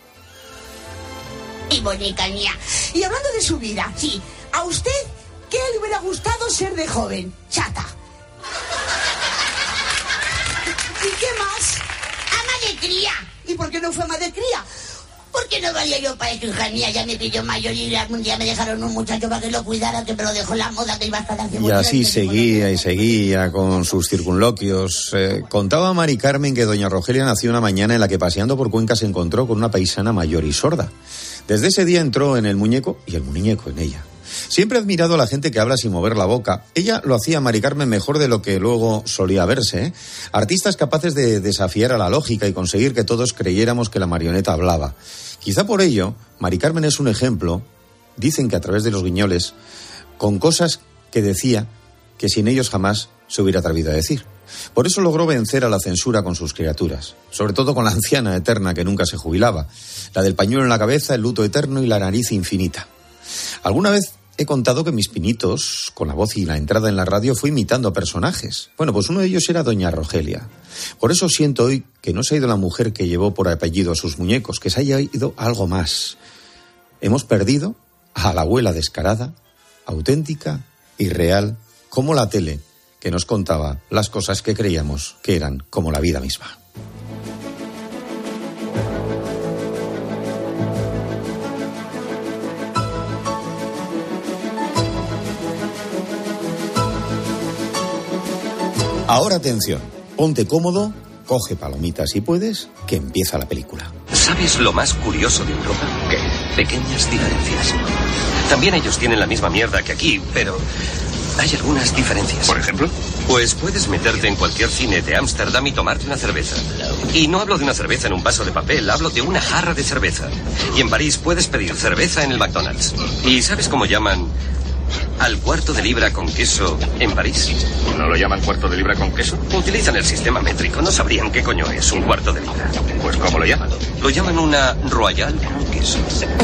Y muñeca mía, y hablando de su vida, sí, ¿a usted qué le hubiera gustado ser de joven? Chata. ¿Y qué más? Ama de cría. ¿Y por qué no fue ama de cría? Porque no valía yo para eso, hija mía, ya me pilló mayor y algún día me dejaron un muchacho para que lo cuidara, que me lo dejó la moda, que iba a estar haciendo... Y así seguía y seguía con sus circunloquios. Eh, contaba Mari Carmen que doña Rogelia nació una mañana en la que paseando por Cuenca se encontró con una paisana mayor y sorda. Desde ese día entró en el muñeco y el muñeco en ella. Siempre he admirado a la gente que habla sin mover la boca. Ella lo hacía, Mari Carmen, mejor de lo que luego solía verse, ¿eh? Artistas capaces de desafiar a la lógica y conseguir que todos creyéramos que la marioneta hablaba. Quizá por ello, Mari Carmen es un ejemplo, dicen que a través de los guiñoles, con cosas que decía que sin ellos jamás se hubiera atrevido a decir. Por eso logró vencer a la censura con sus criaturas, sobre todo con la anciana eterna que nunca se jubilaba, la del pañuelo en la cabeza, el luto eterno y la nariz infinita. Alguna vez he contado que mis pinitos, con la voz y la entrada en la radio, fue imitando a personajes. Bueno, pues uno de ellos era doña Rogelia. Por eso siento hoy que no se ha ido la mujer que llevó por apellido a sus muñecos, que se haya ido algo más. Hemos perdido a la abuela descarada, auténtica y real, como la tele, que nos contaba las cosas que creíamos que eran como la vida misma. Ahora atención, ponte cómodo, coge palomitas si puedes, que empieza la película. ¿Sabes lo más curioso de Europa? ¿Qué? Pequeñas diferencias. También ellos tienen la misma mierda que aquí, pero hay algunas diferencias. ¿Por ejemplo? Pues puedes meterte en cualquier cine de Ámsterdam y tomarte una cerveza. Y no hablo de una cerveza en un vaso de papel, hablo de una jarra de cerveza. Y en París puedes pedir cerveza en el McDonald's. ¿Y sabes cómo llaman al cuarto de libra con queso en París? ¿No lo llaman cuarto de libra con queso? Utilizan el sistema métrico, no sabrían qué coño es un cuarto de libra. Pues ¿cómo lo llaman? Lo llaman una Royal con queso.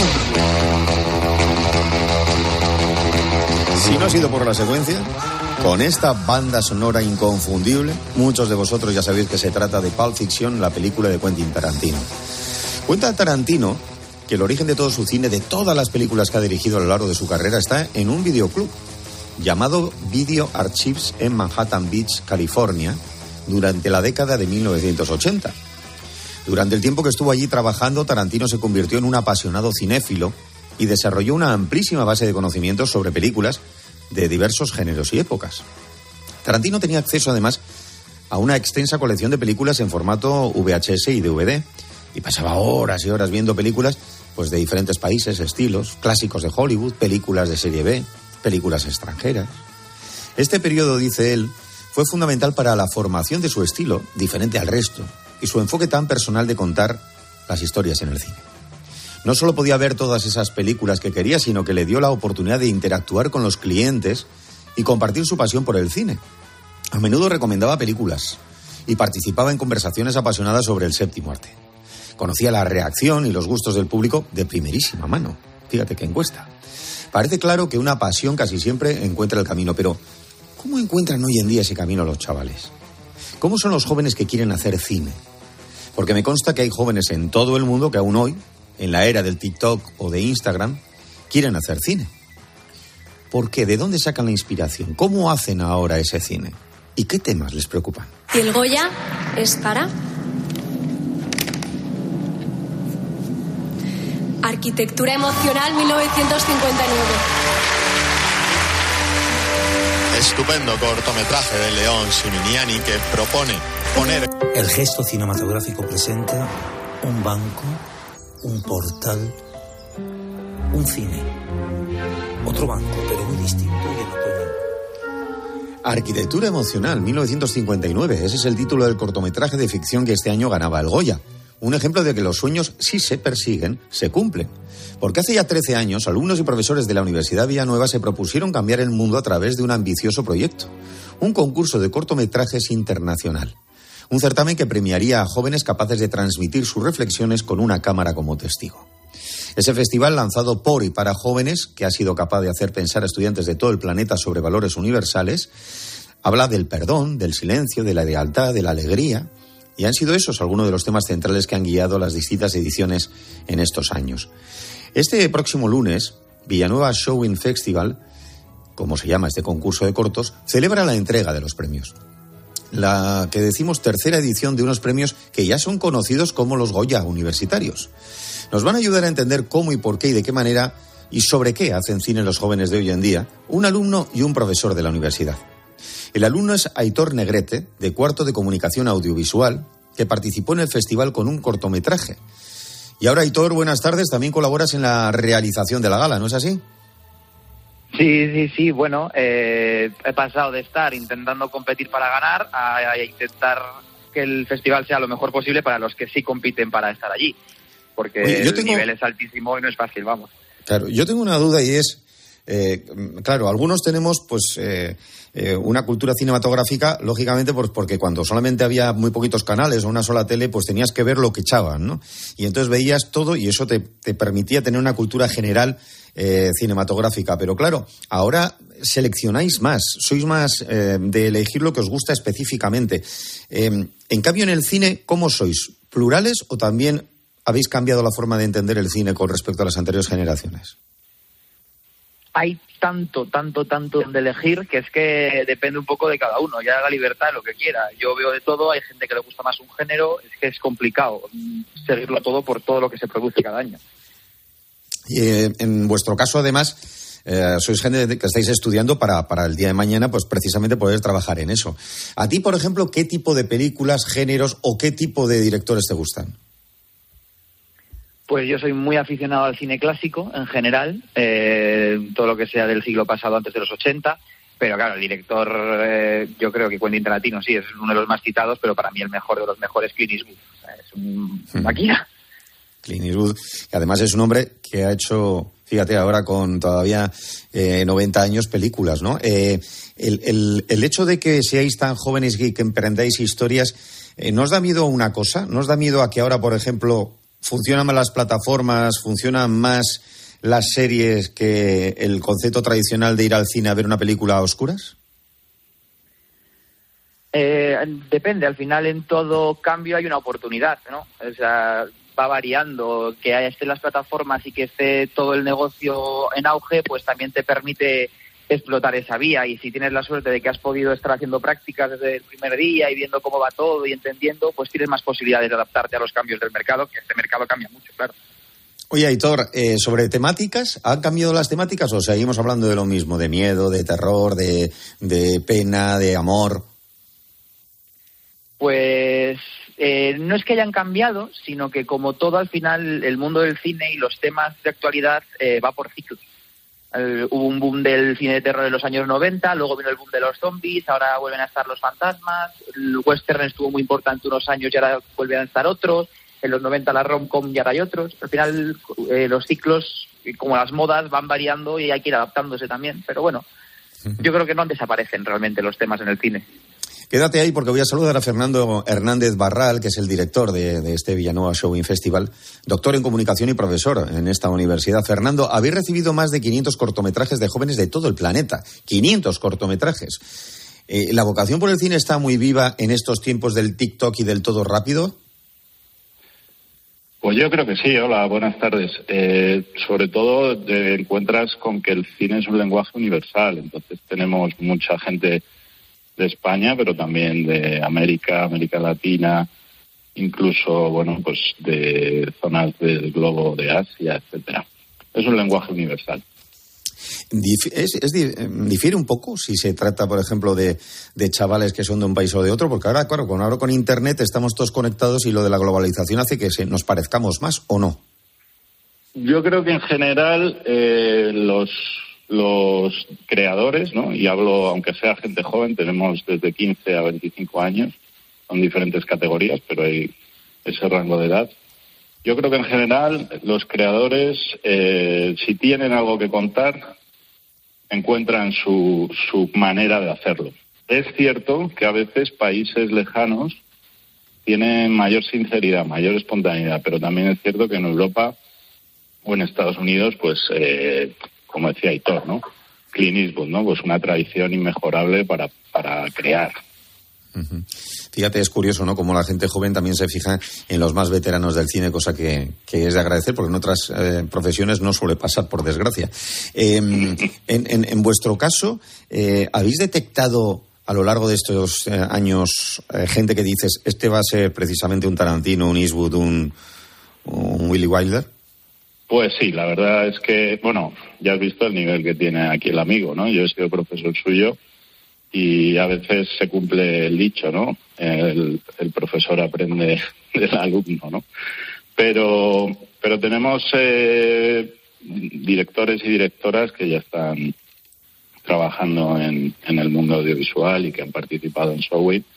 Si no ha sido por la secuencia, con esta banda sonora inconfundible, muchos de vosotros ya sabéis que se trata de Pulp Fiction, la película de Quentin Tarantino. Cuenta Tarantino que el origen de todo su cine, de todas las películas que ha dirigido a lo largo de su carrera, está en un videoclub llamado Video Archives en Manhattan Beach, California, durante la década de mil novecientos ochenta. Durante el tiempo que estuvo allí trabajando, Tarantino se convirtió en un apasionado cinéfilo y desarrolló una amplísima base de conocimientos sobre películas de diversos géneros y épocas. Tarantino tenía acceso, además, a una extensa colección de películas en formato V H S y D V D, y pasaba horas y horas viendo películas pues de diferentes países, estilos, clásicos de Hollywood, películas de serie B, películas extranjeras. Este periodo, dice él, fue fundamental para la formación de su estilo, diferente al resto, y su enfoque tan personal de contar las historias en el cine. No solo podía ver todas esas películas que quería, sino que le dio la oportunidad de interactuar con los clientes y compartir su pasión por el cine. A menudo recomendaba películas y participaba en conversaciones apasionadas sobre el séptimo arte. Conocía la reacción y los gustos del público de primerísima mano. Fíjate qué encuesta. Parece claro que una pasión casi siempre encuentra el camino, pero ¿cómo encuentran hoy en día ese camino los chavales? ¿Cómo son los jóvenes que quieren hacer cine? Porque me consta que hay jóvenes en todo el mundo que aún hoy, en la era del TikTok o de Instagram, quieren hacer cine. ¿Por qué? ¿De dónde sacan la inspiración? ¿Cómo hacen ahora ese cine? ¿Y qué temas les preocupan? Y el Goya es para Arquitectura Emocional mil novecientos cincuenta y nueve. Estupendo cortometraje de León Siminiani que propone poner... El gesto cinematográfico presenta un banco, un portal, un cine. Otro banco, pero muy distinto y en otoño. Arquitectura Emocional, mil novecientos cincuenta y nueve. Ese es el título del cortometraje de ficción que este año ganaba el Goya. Un ejemplo de que los sueños, si se persiguen, se cumplen. Porque hace ya trece años, alumnos y profesores de la Universidad Villanueva se propusieron cambiar el mundo a través de un ambicioso proyecto. Un concurso de cortometrajes internacional. Un certamen que premiaría a jóvenes capaces de transmitir sus reflexiones con una cámara como testigo. Ese festival, lanzado por y para jóvenes, que ha sido capaz de hacer pensar a estudiantes de todo el planeta sobre valores universales, habla del perdón, del silencio, de la lealtad, de la alegría. Y han sido esos algunos de los temas centrales que han guiado las distintas ediciones en estos años. Este próximo lunes, Villanueva Showing Festival, como se llama este concurso de cortos, celebra la entrega de los premios. La que decimos tercera edición de unos premios que ya son conocidos como los Goya universitarios. Nos van a ayudar a entender cómo y por qué y de qué manera y sobre qué hacen cine los jóvenes de hoy en día, un alumno y un profesor de la universidad. El alumno es Aitor Negrete, de cuarto de Comunicación Audiovisual, que participó en el festival con un cortometraje. Y ahora, Aitor, buenas tardes, también colaboras en la realización de la gala, ¿no es así? Sí, sí, sí, bueno, eh, he pasado de estar intentando competir para ganar a, a intentar que el festival sea lo mejor posible para los que sí compiten para estar allí, porque Oye, yo tengo... el nivel es altísimo y no es fácil, vamos. Claro, yo tengo una duda y es, eh, claro, algunos tenemos pues eh, eh, una cultura cinematográfica, lógicamente, pues porque cuando solamente había muy poquitos canales o una sola tele, pues tenías que ver lo que echaban, ¿no? Y entonces veías todo y eso te, te permitía tener una cultura general eh, cinematográfica. Pero claro, ahora seleccionáis más, sois más eh, de elegir lo que os gusta específicamente. Eh, en cambio, en el cine, ¿cómo sois? ¿Plurales o también habéis cambiado la forma de entender el cine con respecto a las anteriores generaciones? Hay tanto, tanto, tanto donde elegir que es que depende un poco de cada uno, ya la libertad, lo que quiera. Yo veo de todo, hay gente que le gusta más un género, es que es complicado seguirlo todo por todo lo que se produce cada año. Y eh, en vuestro caso, además, eh, sois gente que estáis estudiando para, para el día de mañana, pues precisamente poder trabajar en eso. A ti, por ejemplo, ¿qué tipo de películas, géneros o qué tipo de directores te gustan? Pues yo soy muy aficionado al cine clásico en general, eh, todo lo que sea del siglo pasado antes de los ochenta, pero claro, el director, eh, yo creo que Quentin Tarantino sí, es uno de los más citados, pero para mí el mejor de los mejores, Clint Eastwood. O sea, es un hmm. máquina. Clint Eastwood, que además es un hombre que ha hecho, fíjate, ahora con todavía eh, noventa años, películas, ¿no? Eh, el, el, el hecho de que seáis tan jóvenes y que emprendáis historias, eh, ¿no os da miedo una cosa? ¿No os da miedo a que ahora, por ejemplo, funcionan más las plataformas, funcionan más las series que el concepto tradicional de ir al cine a ver una película a oscuras? Eh, depende, al final en todo cambio hay una oportunidad, ¿no? O sea, va variando, que estén las plataformas y que esté todo el negocio en auge, pues también te permite explotar esa vía, y si tienes la suerte de que has podido estar haciendo prácticas desde el primer día y viendo cómo va todo y entendiendo, pues tienes más posibilidades de adaptarte a los cambios del mercado, que este mercado cambia mucho, claro. Oye, Aitor, eh, sobre temáticas, ¿han cambiado las temáticas o seguimos hablando de lo mismo, de miedo, de terror, de, de pena, de amor? Pues eh, no es que hayan cambiado, sino que como todo al final el mundo del cine y los temas de actualidad eh, va por ciclos. Uh, hubo un boom del cine de terror en los años noventa, luego vino el boom de los zombies, ahora vuelven a estar los fantasmas, el western estuvo muy importante unos años y ahora vuelven a estar otros, en los noventa la rom-com y ahora hay otros. Al final eh, los ciclos, como las modas, van variando y hay que ir adaptándose también, pero bueno, yo creo que no desaparecen realmente los temas en el cine. Quédate ahí porque voy a saludar a Fernando Hernández Barral, que es el director de, de este Villanueva Showing Festival, doctor en comunicación y profesor en esta universidad. Fernando, habéis recibido más de quinientos cortometrajes de jóvenes de todo el planeta. quinientos cortometrajes. Eh, ¿La vocación por el cine está muy viva en estos tiempos del TikTok y del todo rápido? Pues yo creo que sí. Hola, buenas tardes. Eh, sobre todo te encuentras con que el cine es un lenguaje universal. Entonces tenemos mucha gente de España, pero también de América, América Latina, incluso, bueno, pues de zonas del globo de Asia, etcétera. Es un lenguaje universal. Dif- es, es, ¿Difiere un poco si se trata, por ejemplo, de, de chavales que son de un país o de otro? Porque ahora, claro, con, ahora con Internet estamos todos conectados y lo de la globalización hace que se, nos parezcamos más, ¿o no? Yo creo que en general eh, los... los creadores, ¿no? Y hablo, aunque sea gente joven, tenemos desde quince a veinticinco años, son diferentes categorías, pero hay ese rango de edad. Yo creo que en general los creadores, eh, si tienen algo que contar, encuentran su, su manera de hacerlo. Es cierto que a veces países lejanos tienen mayor sinceridad, mayor espontaneidad, pero también es cierto que en Europa o en Estados Unidos, pues... Eh, como decía Aitor, ¿no? Clint Eastwood, ¿no? Pues una tradición inmejorable para, para crear. Uh-huh. Fíjate, es curioso, ¿no? Como la gente joven también se fija en los más veteranos del cine, cosa que, que es de agradecer, porque en otras eh, profesiones no suele pasar, por desgracia. Eh, en, en, en vuestro caso, eh, ¿habéis detectado a lo largo de estos eh, años eh, gente que dices, este va a ser precisamente un Tarantino, un Eastwood, un, un Billy Wilder? Pues sí, la verdad es que, bueno, ya has visto el nivel que tiene aquí el amigo, ¿no? Yo he sido profesor suyo y a veces se cumple el dicho, ¿no? El, el profesor aprende del alumno, ¿no? Pero, pero tenemos eh, directores y directoras que ya están trabajando en, en el mundo audiovisual y que han participado en Showing.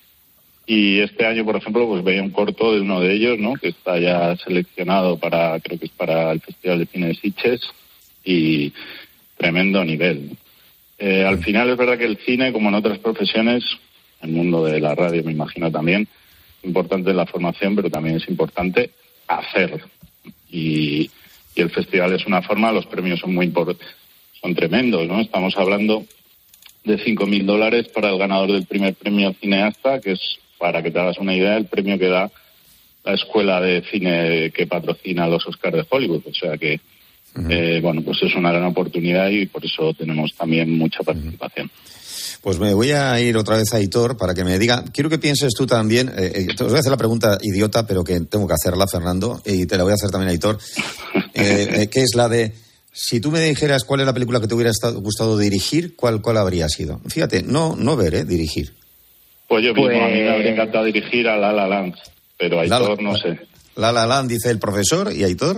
Y este año, por ejemplo, pues veía un corto de uno de ellos, ¿no? Que está ya seleccionado para, creo que es para el Festival de Cine de Sitges, y tremendo nivel. Eh, al final es verdad que el cine, como en otras profesiones, el mundo de la radio me imagino también, es importante la formación, pero también es importante hacer. Y, y el festival es una forma, los premios son muy importantes, son tremendos, ¿no? Estamos hablando de cinco mil dólares para el ganador del primer premio cineasta, que es, para que te hagas una idea, el premio que da la escuela de cine que patrocina los Oscars de Hollywood. O sea que, uh-huh. eh, bueno, pues es una gran oportunidad y por eso tenemos también mucha participación. Pues me voy a ir otra vez a Aitor para que me diga, quiero que pienses tú también, eh, te voy a hacer la pregunta idiota, pero que tengo que hacerla, Fernando, y te la voy a hacer también a Aitor, eh, eh, que es la de, si tú me dijeras cuál es la película que te hubiera estado, gustado dirigir, ¿cuál, cuál habría sido? Fíjate, no, no ver, ¿eh? Dirigir. Pues yo mismo, Pues... a mí me habría encantado dirigir a La La Land, pero Aitor no sé. La La Land dice el profesor, ¿y Aitor?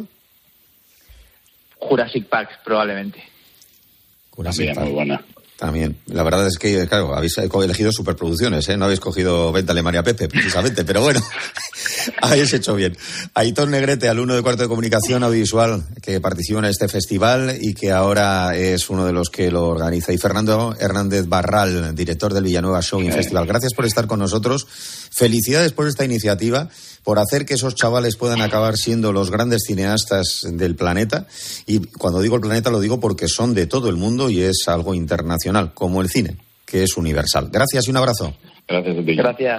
Jurassic Park, probablemente. Jurassic También, Park. muy buena. También. La verdad es que, claro, habéis elegido superproducciones, ¿eh? No habéis cogido Véntale María Pepe, precisamente, pero bueno, habéis hecho bien. Aitor Negrete, alumno de cuarto de comunicación audiovisual, que participa en este festival y que ahora es uno de los que lo organiza. Y Fernando Hernández Barral, director del Villanueva Showing Festival. Gracias por estar con nosotros. Felicidades por esta iniciativa, por hacer que esos chavales puedan acabar siendo los grandes cineastas del planeta. Y cuando digo el planeta lo digo porque son de todo el mundo y es algo internacional, como el cine, que es universal. Gracias y un abrazo. Gracias a ti. Gracias.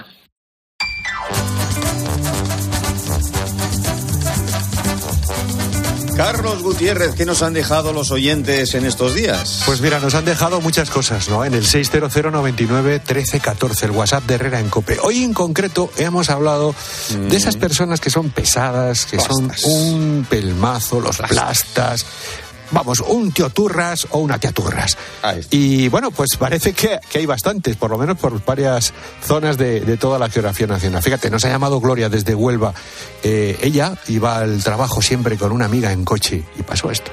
Carlos Gutiérrez, ¿qué nos han dejado los oyentes en estos días? Pues mira, nos han dejado muchas cosas, ¿no? En el seis cero cero noventa y nueve trece catorce, el WhatsApp de Herrera en COPE. Hoy en concreto hemos hablado mm. de esas personas que son pesadas, que Plastas. son un pelmazo, los plastas. plastas. Vamos, un tío turras o una tía turras. Y bueno, pues parece que, que hay bastantes, por lo menos por varias zonas de, de toda la geografía nacional. Fíjate, nos ha llamado Gloria desde Huelva. Eh, ella iba al trabajo siempre con una amiga en coche y pasó esto.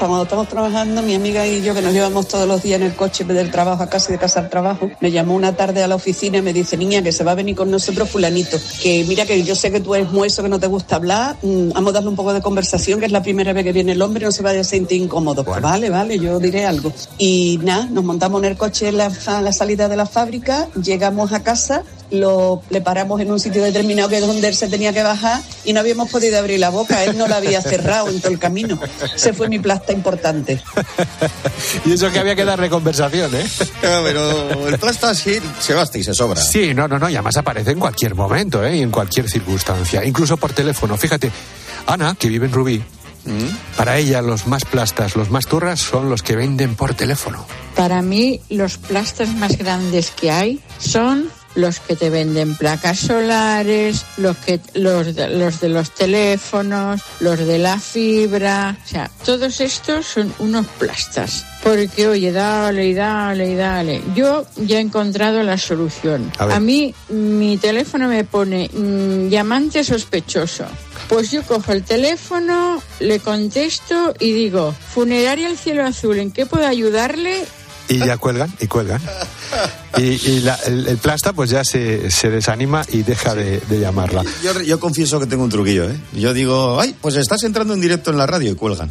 cuando estamos trabajando, mi amiga y yo, que nos llevamos todos los días en el coche del trabajo a casa y de casa al trabajo, me llamó una tarde a la oficina y me dice, niña, que se va a venir con nosotros fulanito, que mira que yo sé que tú eres mueso, que no te gusta hablar, mmm, vamos a darle un poco de conversación, que es la primera vez que viene el hombre, no se vaya a sentir incómodo. Pues vale, vale, yo diré algo. Y nada, nos montamos en el coche en la, a la salida de la fábrica, llegamos a casa, lo le paramos en un sitio determinado que es donde él se tenía que bajar y no habíamos podido abrir la boca, él no la había cerrado en todo el camino. Se fue mi plasta importante. Y eso que había que darle conversación, ¿eh? Claro, pero el plasta sí se basta y se sobra. Sí, no, no, no, y además aparece en cualquier momento, ¿eh? Y en cualquier circunstancia, incluso por teléfono. Fíjate, Ana, que vive en Rubí, ¿Mm? para ella los más plastas, los más turras son los que venden por teléfono. Para mí los plastas más grandes que hay son los que te venden placas solares, los que los de, los de los teléfonos, los de la fibra, o sea, todos estos son unos plastas. Porque, oye, dale y dale y dale. Yo ya he encontrado la solución. A, A mí, mi teléfono me pone mmm, llamante sospechoso. Pues yo cojo el teléfono, le contesto y digo, Funeraria El Cielo Azul, ¿en qué puedo ayudarle? Y ya cuelgan, y cuelgan. Y, y la, el, el plasta pues ya se, se desanima y deja de, de llamarla. Yo, yo confieso que tengo un truquillo, ¿eh? Yo digo, ay, pues estás entrando en directo en la radio y cuelgan.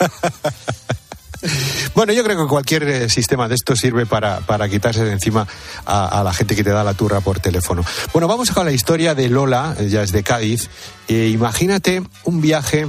Bueno, yo creo que cualquier sistema de esto sirve para, para quitarse de encima a, a la gente que te da la turra por teléfono. Bueno, vamos con la historia de Lola, ella es de Cádiz. Eh, imagínate un viaje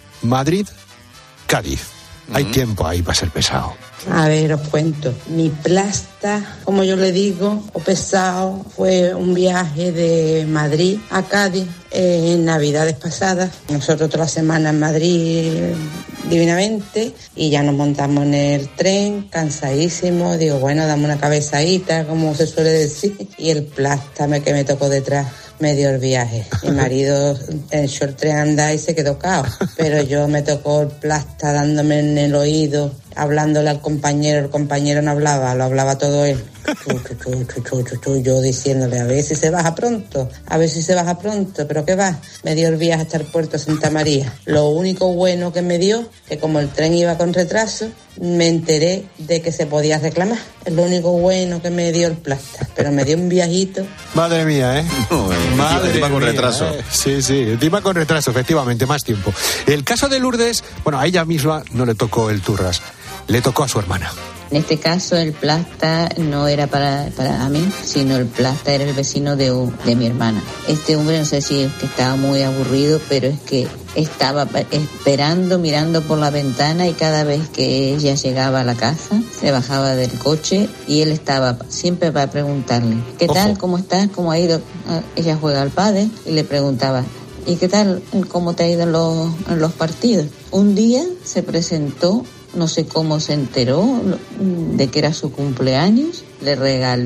Madrid-Cádiz. Hay uh-huh. tiempo ahí para ser pesado. A ver, os cuento. Mi plasta, como yo le digo, o pesado, fue un viaje de Madrid a Cádiz eh, en Navidades pasadas. Nosotros toda la semana en Madrid divinamente y ya nos montamos en el tren, cansadísimos. Digo, bueno, dame una cabezadita, como se suele decir. Y el plasta me, que me tocó detrás me dio el viaje. Mi marido echó el tren a andar y se quedó cao. Pero yo me tocó el plasta dándome en el oído, hablándole al compañero. El compañero no hablaba, lo hablaba todo él. Chu, chu, chu, chu, chu, chu, chu, yo diciéndole, a ver si se baja pronto, a ver si se baja pronto, pero ¿qué va? Me dio el viaje hasta el puerto de Santa María. Lo único bueno que me dio, que como el tren iba con retraso, me enteré de que se podía reclamar. Es lo único bueno que me dio el plasta, pero me dio un viajito. Madre mía, ¿eh? No, eh Madre encima con mía, retraso. ¿eh? Sí, sí, encima con retraso, efectivamente, más tiempo. El caso de Lourdes, bueno, a ella misma no le tocó el turras, le tocó a su hermana. En este caso el plasta no era para, para mí, sino el plasta era el vecino de, de mi hermana. Este hombre no sé si es que estaba muy aburrido, pero es que estaba esperando, mirando por la ventana y cada vez que ella llegaba a la casa, se bajaba del coche y él estaba siempre para preguntarle, ¿qué tal? Ojo. ¿Cómo estás? ¿Cómo ha ido? Ella juega al pádel y le preguntaba, ¿y qué tal? ¿Cómo te ha ido en los, en los partidos? Un día se presentó, no sé cómo se enteró de que era su cumpleaños, le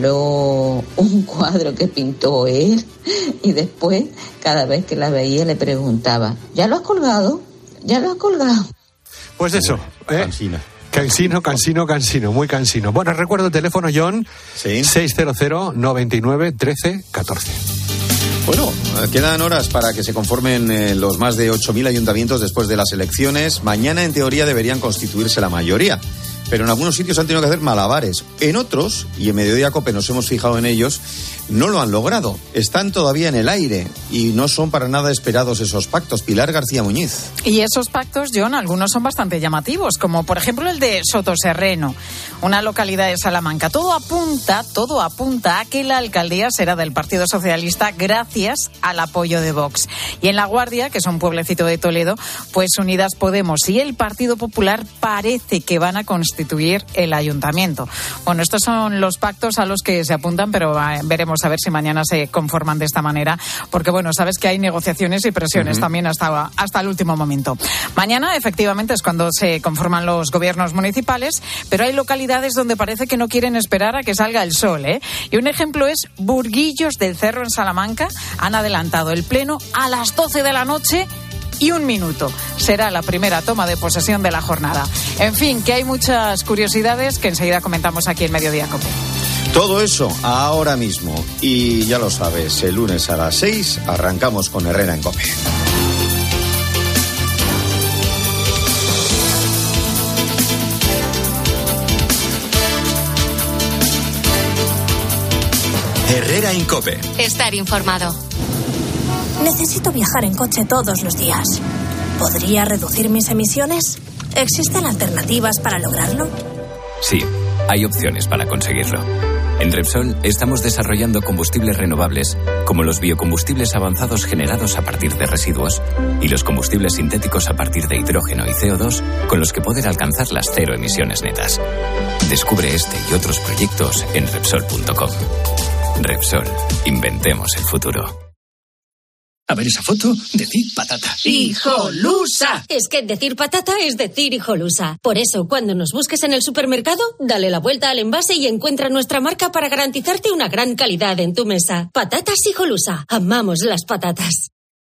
regaló un cuadro que pintó él y después cada vez que la veía le preguntaba, ¿ya lo has colgado? ¿Ya lo has colgado? Pues eso, ¿eh? Cansina. Cansino, cansino, cansino, muy cansino. Bueno, recuerdo el teléfono, John, ¿sí? seiscientos noventa y nueve trece catorce. Bueno, quedan horas para que se conformen eh, los más de ocho mil ayuntamientos después de las elecciones. Mañana, en teoría, deberían constituirse la mayoría. Pero en algunos sitios han tenido que hacer malabares. En otros, y en Mediodía Cope nos hemos fijado en ellos, no lo han logrado. Están todavía en el aire y no son para nada esperados esos pactos. Pilar García Muñiz. Y esos pactos, John, algunos son bastante llamativos, como por ejemplo el de Sotoserreno, una localidad de Salamanca. Todo apunta, todo apunta a que la alcaldía será del Partido Socialista gracias al apoyo de Vox. Y en La Guardia, que es un pueblecito de Toledo, pues Unidas Podemos y el Partido Popular parece que van a constituir el ayuntamiento. Bueno, estos son los pactos a los que se apuntan, pero eh, veremos a ver si mañana se conforman de esta manera, porque bueno, sabes que hay negociaciones y presiones uh-huh. también hasta, hasta el último momento. Mañana, efectivamente, es cuando se conforman los gobiernos municipales, pero hay localidades donde parece que no quieren esperar a que salga el sol, ¿eh? Y un ejemplo es Burguillos del Cerro en Salamanca. Han adelantado el pleno a las doce de la noche y un minuto. Será la primera toma de posesión de la jornada. En fin, que hay muchas curiosidades que enseguida comentamos aquí en Mediodía Cope. Todo eso ahora mismo. Y ya lo sabes, el lunes a las seis arrancamos con Herrera en Cope. Herrera Incope. Estar informado. Necesito viajar en coche todos los días. ¿Podría reducir mis emisiones? ¿Existen alternativas para lograrlo? Sí, hay opciones para conseguirlo. En Repsol estamos desarrollando combustibles renovables, como los biocombustibles avanzados generados a partir de residuos y los combustibles sintéticos a partir de hidrógeno y C O dos, con los que poder alcanzar las cero emisiones netas. Descubre este y otros proyectos en Repsol punto com. Repsol, inventemos el futuro. A ver esa foto, decir patata. ¡Hijolusa! Es que decir patata es decir hijolusa. Por eso, cuando nos busques en el supermercado, dale la vuelta al envase y encuentra nuestra marca para garantizarte una gran calidad en tu mesa. Patatas Hijolusa. Amamos las patatas.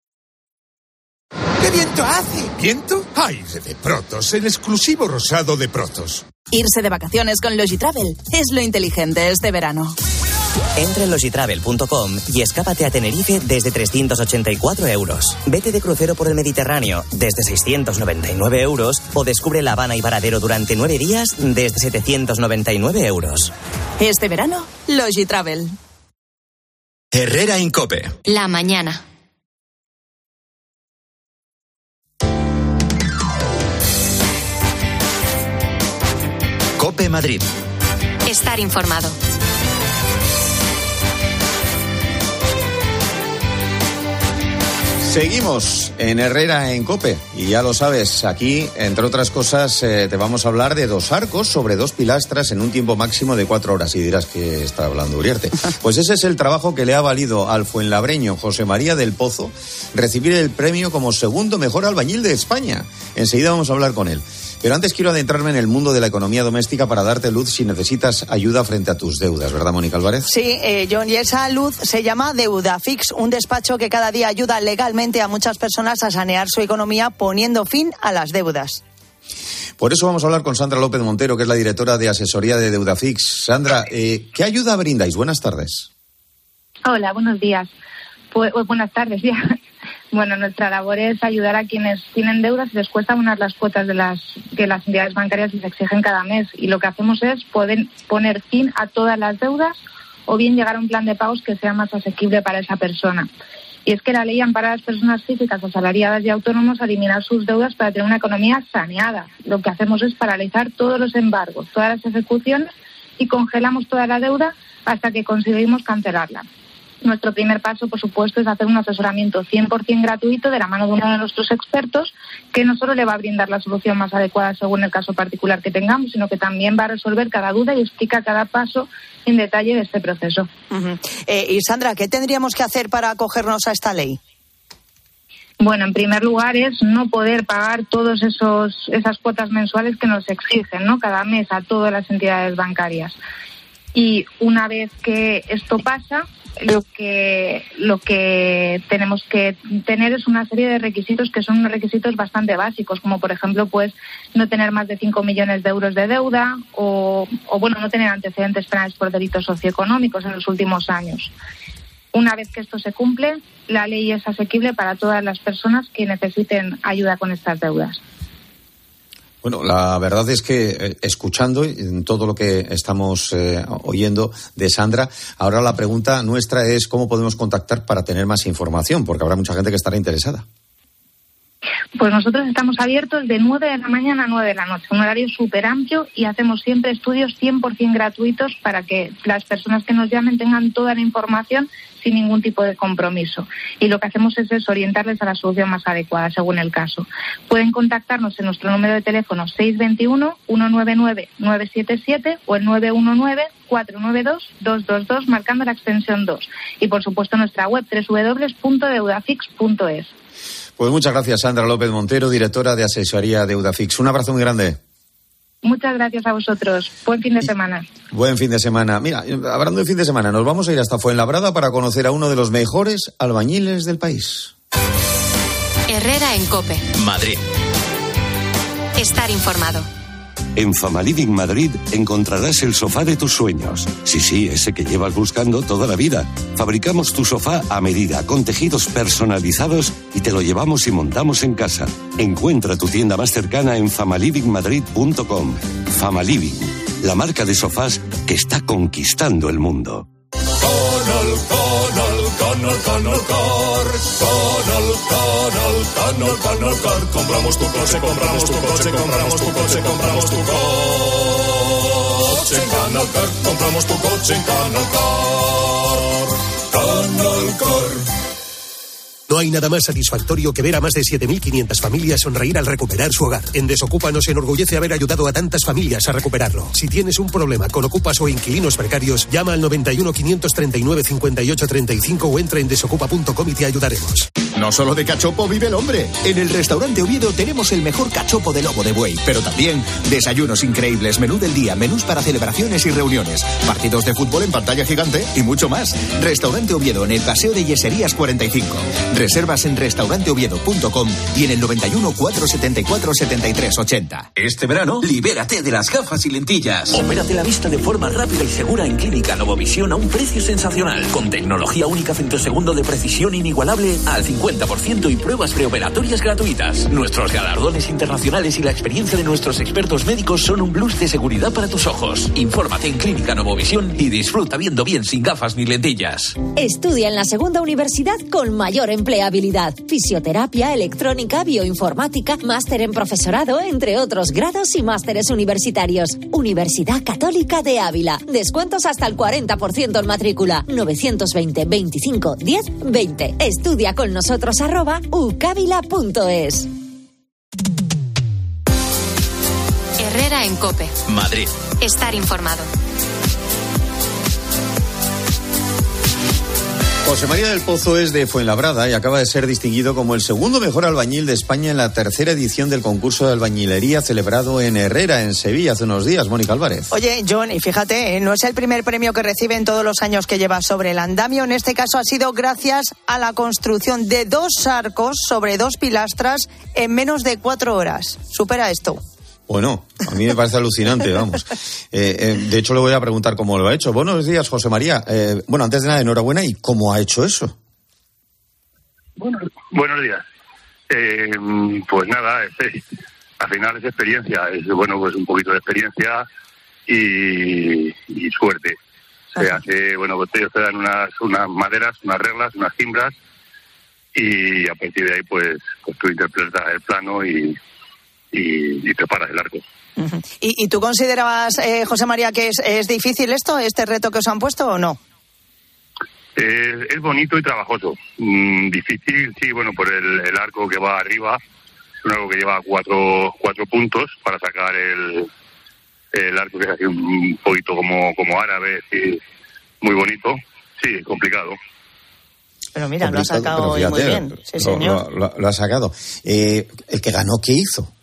¿Qué viento hace? ¿Viento? Aire de Protos, el exclusivo rosado de Protos. Irse de vacaciones con Logitravel es lo inteligente este verano. Entra en logitravel punto com y escápate a Tenerife desde trescientos ochenta y cuatro euros. Vete de crucero por el Mediterráneo desde seiscientos noventa y nueve euros o descubre La Habana y Varadero durante nueve días desde setecientos noventa y nueve euros. Este verano, Logitravel. Herrera Incope. La mañana. Cope Madrid. Estar informado. Seguimos en Herrera en COPE y ya lo sabes, aquí, entre otras cosas, eh, te vamos a hablar de dos arcos sobre dos pilastras en un tiempo máximo de cuatro horas. Y dirás que está hablando Uriarte. Pues ese es el trabajo que le ha valido al fuenlabreño José María del Pozo recibir el premio como segundo mejor albañil de España. Enseguida vamos a hablar con él. Pero antes quiero adentrarme en el mundo de la economía doméstica para darte luz si necesitas ayuda frente a tus deudas, ¿verdad, Mónica Álvarez? Sí, eh, John, y esa luz se llama Deudafix, un despacho que cada día ayuda legalmente a muchas personas a sanear su economía poniendo fin a las deudas. Por eso vamos a hablar con Sandra López Montero, que es la directora de asesoría de Deudafix. Sandra, eh, ¿qué ayuda brindáis? Buenas tardes. Hola, buenos días. Pues, buenas tardes, ya. Bueno, nuestra labor es ayudar a quienes tienen deudas y les cuesta abonar las cuotas de las que las entidades bancarias les exigen cada mes. Y lo que hacemos es poder poner fin a todas las deudas o bien llegar a un plan de pagos que sea más asequible para esa persona. Y es que la ley ampara a las personas físicas, asalariadas y autónomos a eliminar sus deudas para tener una economía saneada. Lo que hacemos es paralizar todos los embargos, todas las ejecuciones y congelamos toda la deuda hasta que conseguimos cancelarla. Nuestro primer paso, por supuesto, es hacer un asesoramiento cien por ciento gratuito de la mano de uno de nuestros expertos, que no solo le va a brindar la solución más adecuada según el caso particular que tengamos, sino que también va a resolver cada duda y explica cada paso en detalle de este proceso. Uh-huh. Eh, y Sandra, ¿qué tendríamos que hacer para acogernos a esta ley? Bueno, en primer lugar es no poder pagar todos esos esas cuotas mensuales que nos exigen, ¿no? Cada mes a todas las entidades bancarias. Y una vez que esto pasa, lo que lo que tenemos que tener es una serie de requisitos que son unos requisitos bastante básicos, como por ejemplo pues no tener más de cinco millones de euros de deuda o, o bueno, no tener antecedentes penales por delitos socioeconómicos en los últimos años. Una vez que esto se cumple, la ley es asequible para todas las personas que necesiten ayuda con estas deudas. Bueno, la verdad es que eh, escuchando todo lo que estamos eh, oyendo de Sandra, ahora la pregunta nuestra es cómo podemos contactar para tener más información, porque habrá mucha gente que estará interesada. Pues nosotros estamos abiertos de nueve de la mañana a nueve de la noche, un horario súper amplio, y hacemos siempre estudios cien por ciento gratuitos para que las personas que nos llamen tengan toda la información sin ningún tipo de compromiso. Y lo que hacemos es, es orientarles a la solución más adecuada según el caso. Pueden contactarnos en nuestro número de teléfono seis dos uno, uno nueve nueve, nueve siete siete o el nueve uno nueve, cuatro nueve dos, dos dos dos marcando la extensión dos. Y por supuesto nuestra web doble u doble u doble u punto deudafix punto es. Pues muchas gracias, Sandra López Montero, directora de asesoría Deudafix. Un abrazo muy grande. Muchas gracias a vosotros. Buen fin de semana. Buen fin de semana. Mira, hablando de fin de semana, nos vamos a ir hasta Fuenlabrada para conocer a uno de los mejores albañiles del país. Herrera en COPE. Madrid. Estar informado. En Famaliving Madrid encontrarás el sofá de tus sueños. Sí, sí, ese que llevas buscando toda la vida. Fabricamos tu sofá a medida, con tejidos personalizados y te lo llevamos y montamos en casa. Encuentra tu tienda más cercana en famaliving madrid punto com. Famaliving, la marca de sofás que está conquistando el mundo. Con Canal, Canal Car. Canal, Canal, Canal, Canal Car. Compramos tu coche, compramos tu coche, compramos tu coche, compramos tu coche en Canal Car. Compramos tu coche en Canal Car. Canal Car. No hay nada más satisfactorio que ver a más de siete mil quinientas familias sonreír al recuperar su hogar. En Desocupa nos enorgullece haber ayudado a tantas familias a recuperarlo. Si tienes un problema con ocupas o inquilinos precarios, llama al noventa y uno, quinientos treinta y nueve, cincuenta y ocho treinta y cinco o entra en desocupa punto com y te ayudaremos. No solo de cachopo vive el hombre. En el restaurante Oviedo tenemos el mejor cachopo de lomo de buey, pero también desayunos increíbles, menú del día, menús para celebraciones y reuniones, partidos de fútbol en pantalla gigante y mucho más. Restaurante Oviedo en el Paseo de Yeserías cuarenta y cinco. Reservas en restaurante oviedo punto com y en el noventa y uno, cuatrocientos setenta y cuatro, setenta y tres ochenta. Este verano, libérate de las gafas y lentillas. Opérate la vista de forma rápida y segura en Clínica Novovisión a un precio sensacional, con tecnología única femtosegundo de precisión inigualable al cincuenta por ciento y pruebas preoperatorias gratuitas. Nuestros galardones internacionales y la experiencia de nuestros expertos médicos son un plus de seguridad para tus ojos. Infórmate en Clínica Novovisión y disfruta viendo bien sin gafas ni lentillas. Estudia en la segunda universidad con mayor empleabilidad. Fisioterapia, electrónica, bioinformática, máster en profesorado, entre otros grados y másteres universitarios. Universidad Católica de Ávila. Descuentos hasta el cuarenta por ciento en matrícula. novecientos veinte, veinticinco, diez, veinte. Estudia con nosotros arroba ucavila punto es. Herrera en COPE. Madrid. Estar informado. José María del Pozo es de Fuenlabrada y acaba de ser distinguido como el segundo mejor albañil de España en la tercera edición del concurso de albañilería celebrado en Herrera, en Sevilla, hace unos días. Mónica Álvarez. Oye, John, y fíjate, ¿eh? no es el primer premio que recibe en todos los años que lleva sobre el andamio. En este caso ha sido gracias a la construcción de dos arcos sobre dos pilastras en menos de cuatro horas. Supera esto. Bueno, a mí me parece alucinante, vamos. Eh, eh, de hecho, le voy a preguntar cómo lo ha hecho. Buenos días, José María. Eh, bueno, antes de nada, enhorabuena. ¿Y cómo ha hecho eso? Bueno, buenos días. Eh, pues nada, es, al final es experiencia. Es, bueno, pues un poquito de experiencia y, y suerte. Se hace, bueno, pues ellos te dan unas, unas maderas, unas reglas, unas cimbras y a partir de ahí, pues, pues tú interpretas el plano y... Y, y preparas el arco. Uh-huh. ¿Y, ¿Y tú considerabas, eh, José María, que es, es difícil esto, este reto que os han puesto o no? Eh, es bonito y trabajoso. Mm, difícil, sí, bueno, por el, el arco que va arriba. Es un arco que lleva cuatro, cuatro puntos para sacar el, el arco que es así un poquito como, como árabe, sí, muy bonito. Sí, complicado. Pero mira, lo ha sacado fíjate, muy bien. Sí, lo, señor. Lo, lo, lo ha sacado. Eh, ¿El que ganó qué hizo?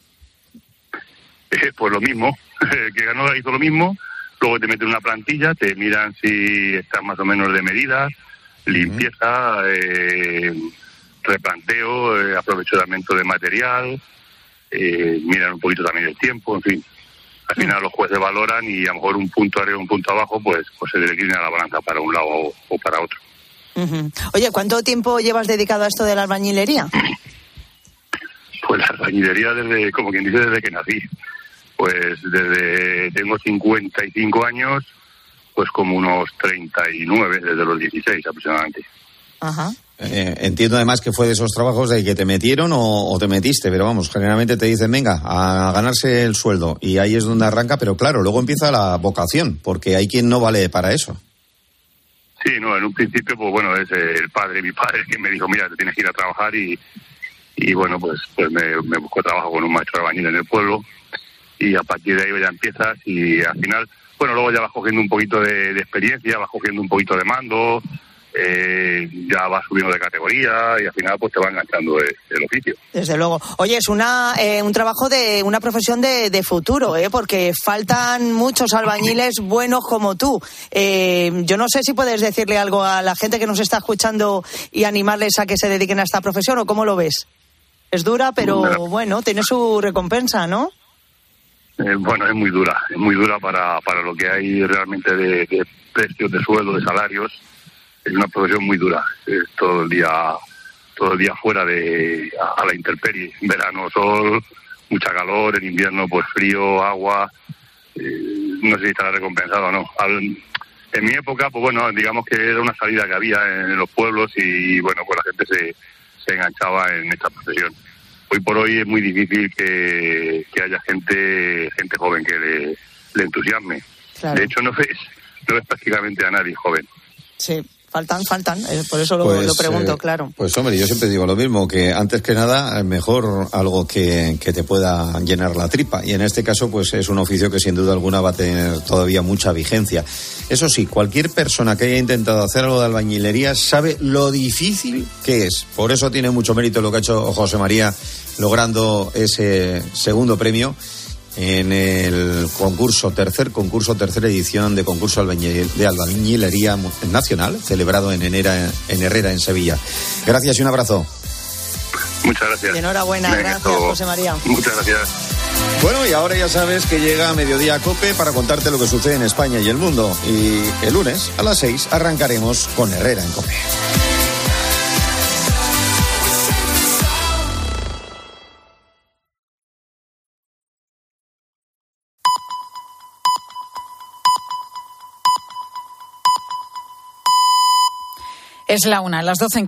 Eh, pues lo mismo, el que ganó hizo lo mismo, luego te meten una plantilla, te miran si estás más o menos de medidas, limpieza, eh, replanteo, eh, aprovechamiento de material, eh, miran un poquito también el tiempo, en fin. Al final los jueces valoran y a lo mejor un punto arriba, un punto abajo, pues, pues se declina la balanza para un lado o, o para otro. Uh-huh. Oye, ¿cuánto tiempo llevas dedicado a esto de la albañilería? Pues la albañilería desde, como quien dice, desde que nací. Pues desde, tengo cincuenta y cinco años, pues como unos treinta y nueve, desde los dieciséis aproximadamente. Ajá. Eh, entiendo además que fue de esos trabajos de que te metieron o, o te metiste, pero vamos, generalmente te dicen, venga, a ganarse el sueldo, y ahí es donde arranca, pero claro, luego empieza la vocación, porque hay quien no vale para eso. Sí, no, en un principio, pues bueno, es el padre, mi padre, quien me dijo, mira, te tienes que ir a trabajar y, y bueno, pues pues me, me buscó trabajo con un maestro albañil en el pueblo y a partir de ahí ya empiezas y al final, bueno, luego ya vas cogiendo un poquito de, de experiencia, vas cogiendo un poquito de mando, eh, ya vas subiendo de categoría y al final pues te va enganchando el, el oficio. Desde luego. Oye, es una eh, un trabajo de una profesión de, de futuro, ¿eh? Porque faltan muchos albañiles buenos como tú. Eh, yo no sé si puedes decirle algo a la gente que nos está escuchando y animarles a que se dediquen a esta profesión, o cómo lo ves. Es dura, pero bueno, tiene su recompensa, ¿no? Eh, bueno, es muy dura, es muy dura para, para lo que hay realmente de, de precios, de sueldo, de salarios. Es una profesión muy dura, es todo el día todo el día fuera de a, a la intemperie, en verano sol, mucha calor, en invierno pues frío, agua, eh, no sé si estará recompensado o no. Al, En mi época, pues bueno, digamos que era una salida que había en los pueblos y bueno, pues la gente se, se enganchaba en esta profesión. Hoy por hoy es muy difícil que, que haya gente gente joven que le, le entusiasme. Claro. De hecho, no ves, no ves prácticamente a nadie joven. Sí. Faltan, faltan, eh, por eso lo, pues, lo pregunto, eh, claro. Pues hombre, yo siempre digo lo mismo, que antes que nada, mejor algo que, que te pueda llenar la tripa. Y en este caso, pues es un oficio que sin duda alguna va a tener todavía mucha vigencia. Eso sí, cualquier persona que haya intentado hacer algo de albañilería sabe lo difícil que es. Por eso tiene mucho mérito lo que ha hecho José María logrando ese segundo premio en el concurso, tercer concurso, tercera edición de concurso de albañilería nacional, celebrado en, Enera, en Herrera, en Sevilla. Gracias y un abrazo. Muchas gracias. Y enhorabuena, Venga, gracias, todo. José María. Muchas gracias. Bueno, y ahora ya sabes que llega Mediodía COPE para contarte lo que sucede en España y el mundo. Y el lunes a las seis arrancaremos con Herrera en COPE. Es la una, las doce en